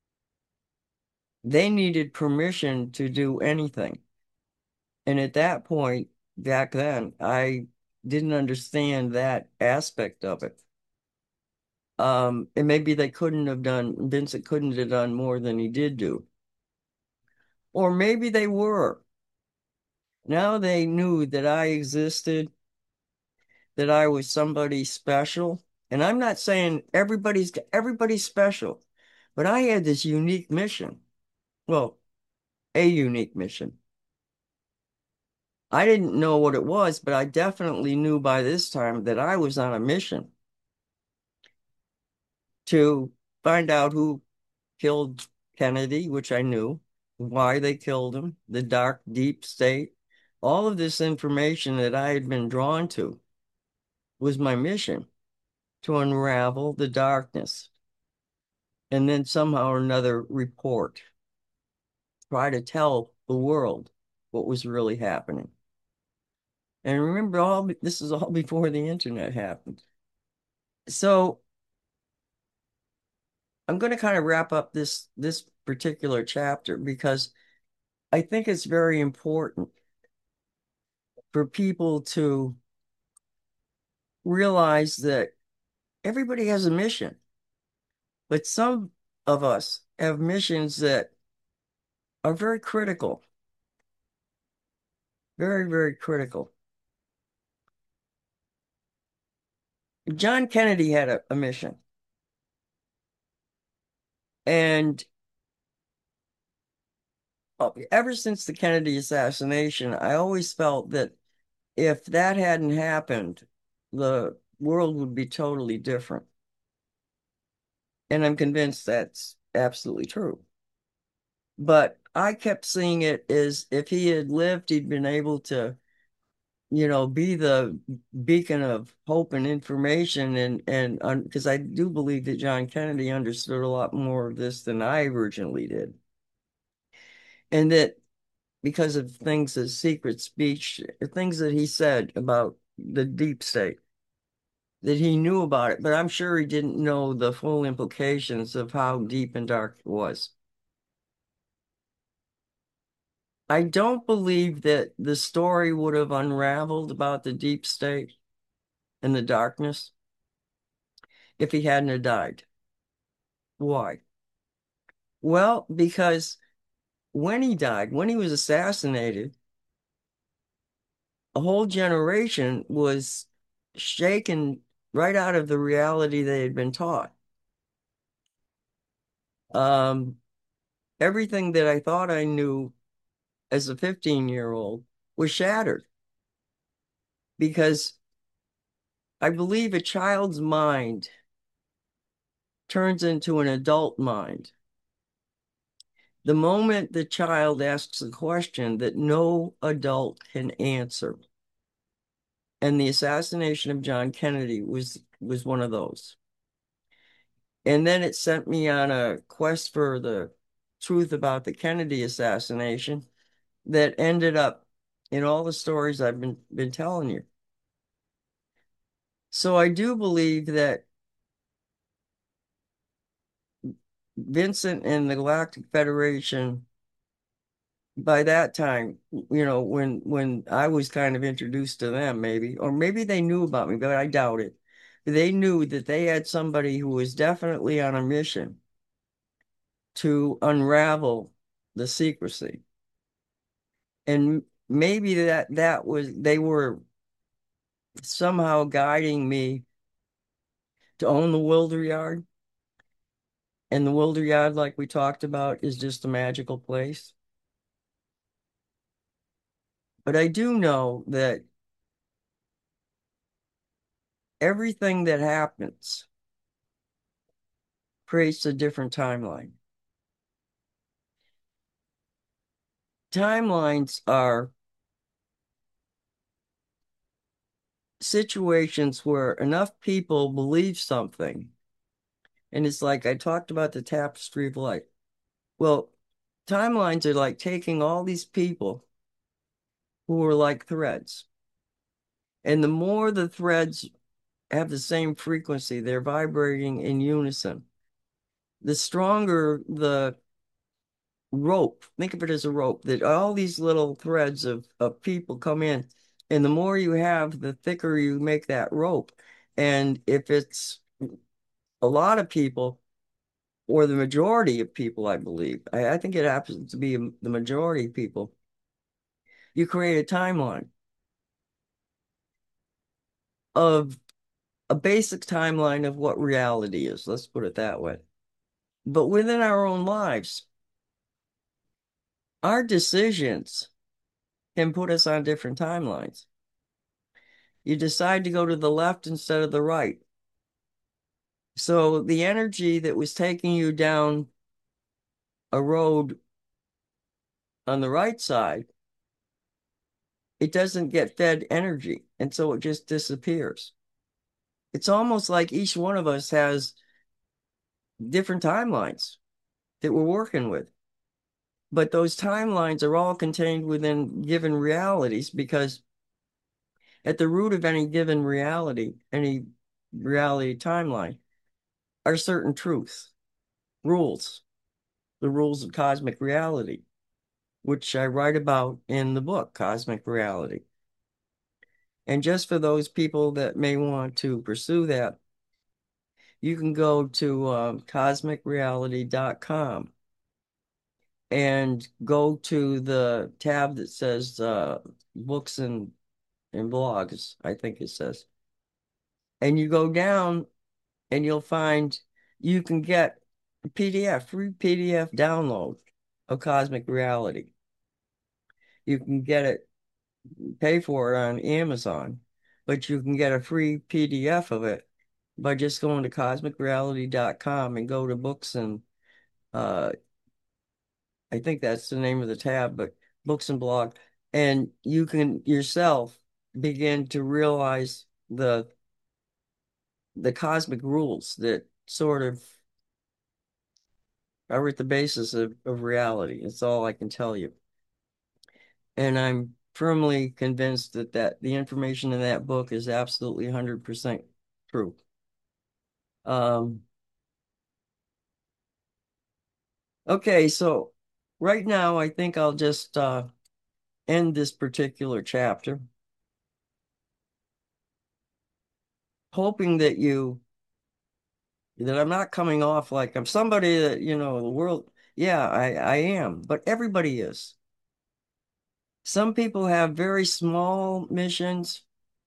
They needed permission to do anything. And at that point, back then, I didn't understand that aspect of it. And maybe Vincent couldn't have done more than he did do. Or maybe they were. Now they knew that I existed, that I was somebody special. And I'm not saying everybody's special, but I had this unique mission. Well, a unique mission. I didn't know what it was, but I definitely knew by this time that I was on a mission to find out who killed Kennedy, which I knew, why they killed him, the dark, deep state. All of this information that I had been drawn to was my mission to unravel the darkness and then somehow or another report, try to tell the world what was really happening. And remember, this is all before the internet happened. So I'm going to kind of wrap up this particular chapter because I think it's very important for people to realize that everybody has a mission, but some of us have missions that are very critical, very, very critical. John Kennedy had a mission, and ever since the Kennedy assassination, I always felt that if that hadn't happened, the world would be totally different. And I'm convinced that's absolutely true. But I kept seeing it as if he had lived, he'd been able to, be the beacon of hope and information. And because I do believe that John Kennedy understood a lot more of this than I originally did. And that because of things as secret speech, things that he said about the deep state, that he knew about it, but I'm sure he didn't know the full implications of how deep and dark it was. I don't believe that the story would have unraveled about the deep state and the darkness if he hadn't have died. Why? Well, because when he died, when he was assassinated, a whole generation was shaken right out of the reality they had been taught. Um, Everything that I thought I knew as a 15-year-old was shattered because I believe a child's mind turns into an adult mind the moment the child asks a question that no adult can answer. And the assassination of John Kennedy was one of those. And then it sent me on a quest for the truth about the Kennedy assassination that ended up in all the stories I've been telling you. So I do believe that Vincent and the Galactic Federation, by that time, when I was kind of introduced to them, maybe, or maybe they knew about me, but I doubt it. They knew that they had somebody who was definitely on a mission to unravel the secrecy. And maybe that was they were somehow guiding me to own the Wilder-Yard. And the Wilder-Yard, like we talked about, is just a magical place. But I do know that everything that happens creates a different timeline. Timelines are situations where enough people believe something. And it's like I talked about the tapestry of life. Well, timelines are like taking all these people who are like threads. And the more the threads have the same frequency, they're vibrating in unison, the stronger the rope. Think of it as a rope that all these little threads of people come in. And the more you have, the thicker you make that rope. And if it's a lot of people, or the majority of people, I believe, I think it happens to be the majority of people, you create a timeline of a basic timeline of what reality is. Let's put it that way. But within our own lives, our decisions can put us on different timelines. You decide to go to the left instead of the right. So the energy that was taking you down a road on the right side, it doesn't get fed energy. And so it just disappears. It's almost like each one of us has different timelines that we're working with. But those timelines are all contained within given realities because at the root of any given reality, any reality timeline, are certain truths, rules, the rules of cosmic reality, which I write about in the book, Cosmic Reality. And just for those people that may want to pursue that, you can go to cosmicreality.com and go to the tab that says books and blogs, I think it says. And you go down and you'll find you can get a PDF, free PDF download of Cosmic Reality. You can get it, pay for it on Amazon, but you can get a free PDF of it by just going to cosmicreality.com and go to books and uh, I think that's the name of the tab, but books and blog. And you can yourself begin to realize the cosmic rules that sort of are at the basis of reality. That's all I can tell you. And I'm firmly convinced that the information in that book is absolutely 100% true. Um, okay, so right now I think I'll just end this particular chapter, hoping that I'm not coming off like I'm somebody that, the world, yeah, I am, but everybody is. Some people have very small missions.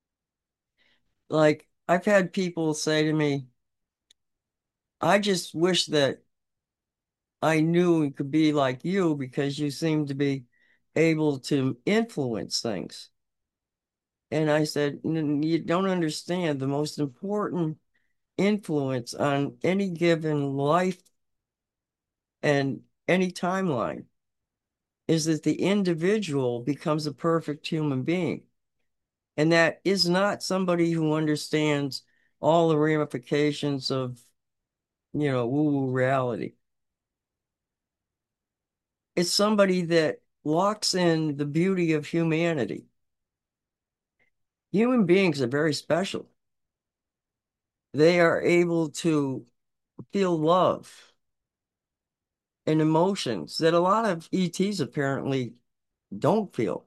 Like I've had people say to me, I just wish that I knew it could be like you because you seem to be able to influence things. And I said, You don't understand the most important influence on any given life and any timeline is that the individual becomes a perfect human being. And that is not somebody who understands all the ramifications of, woo-woo reality. It's somebody that locks in the beauty of humanity. Human beings are very special. They are able to feel love and emotions that a lot of ETs apparently don't feel.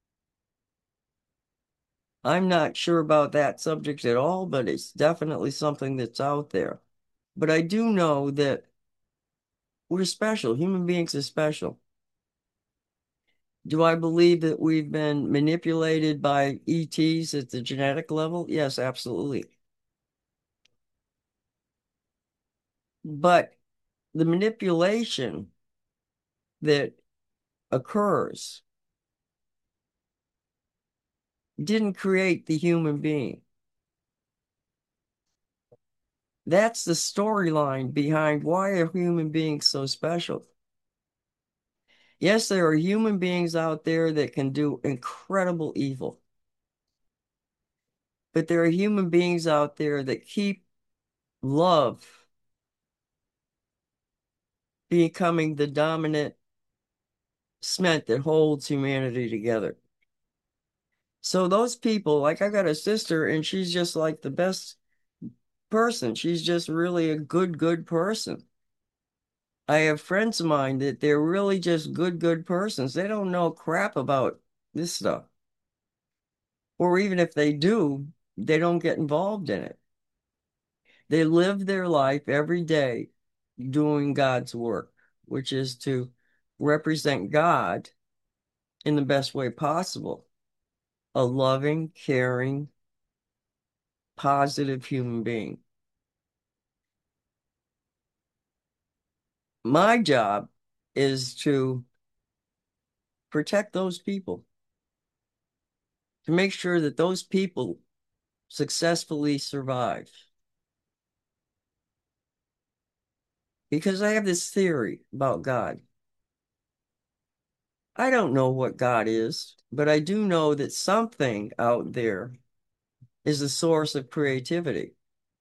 I'm not sure about that subject at all, but it's definitely something that's out there. But I do know that we're special. Human beings are special. Do I believe that we've been manipulated by ETs at the genetic level? Yes, absolutely. But the manipulation that occurs didn't create the human being. That's the storyline behind why are human beings so special. Yes, there are human beings out there that can do incredible evil, but there are human beings out there that keep love becoming the dominant cement that holds humanity together. So those people, like I got a sister and she's just like the best person. She's just really a good person. I have friends of mine that they're really just good persons. They don't know crap about this stuff. Or even if they do, they don't get involved in it. They live their life every day doing God's work, which is to represent God in the best way possible. A loving, caring, positive human being. My job is to protect those people, to make sure that those people successfully survive. Because I have this theory about God. I don't know what God is, but I do know that something out there is the source of creativity.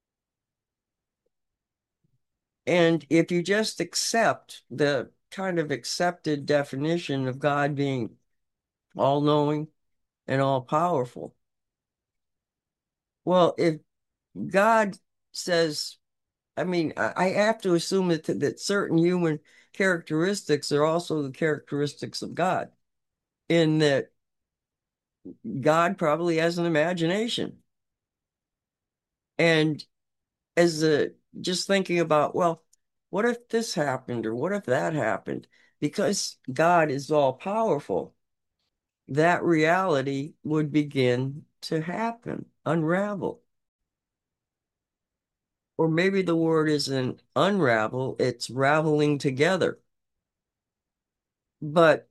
And if you just accept the kind of accepted definition of God being all knowing and all powerful, well, if God says, I mean, I have to assume that certain human characteristics are also the characteristics of God, in that God probably has an imagination. And as a just thinking about, well, what if this happened or what if that happened? Because God is all powerful, that reality would begin to happen, unravel. Or maybe the word isn't unravel, it's raveling together. But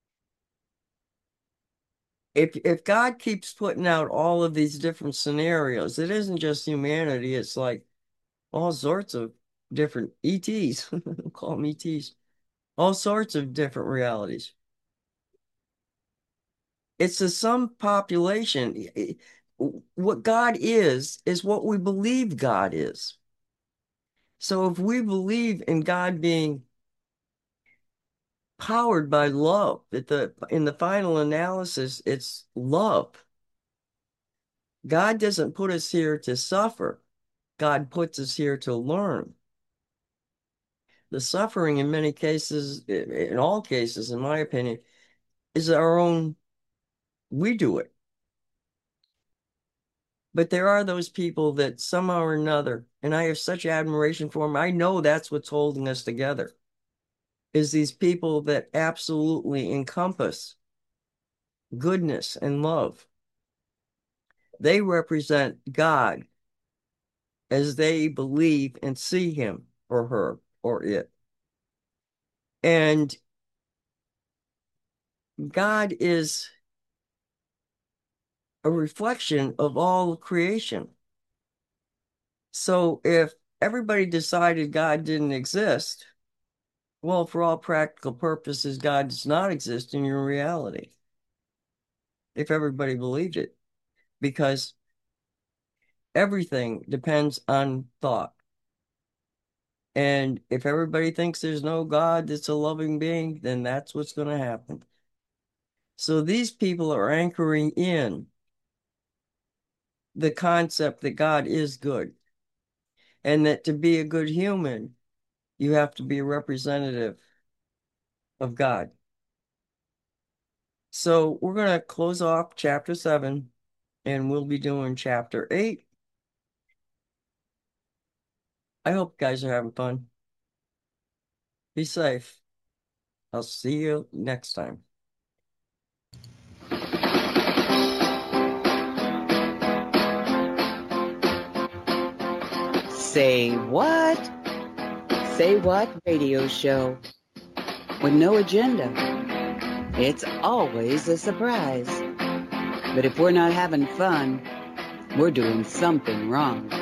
if God keeps putting out all of these different scenarios, it isn't just humanity, it's like all sorts of different ETs, call them ETs, all sorts of different realities. It's a sum population. What God is what we believe God is. So if we believe in God being powered by love, that in the final analysis, it's love. God doesn't put us here to suffer. God puts us here to learn. The suffering in many cases, in all cases, in my opinion, is our own We do it. But there are those people that somehow or another, and I have such admiration for them, I know that's what's holding us together, is these people that absolutely encompass goodness and love. They represent God as they believe and see him or her or it. And God is a reflection of all of creation. So if everybody decided God didn't exist, well, for all practical purposes, God does not exist in your reality. If everybody believed it, because everything depends on thought. And if everybody thinks there's no God that's a loving being, then that's what's going to happen. So these people are anchoring in the concept that God is good, and that to be a good human, you have to be a representative of God. So we're going to close off chapter 7, and we'll be doing chapter 8. I hope you guys are having fun. Be safe. I'll see you next time. Say what? Say what radio show. With no agenda. It's always a surprise. But if we're not having fun, we're doing something wrong.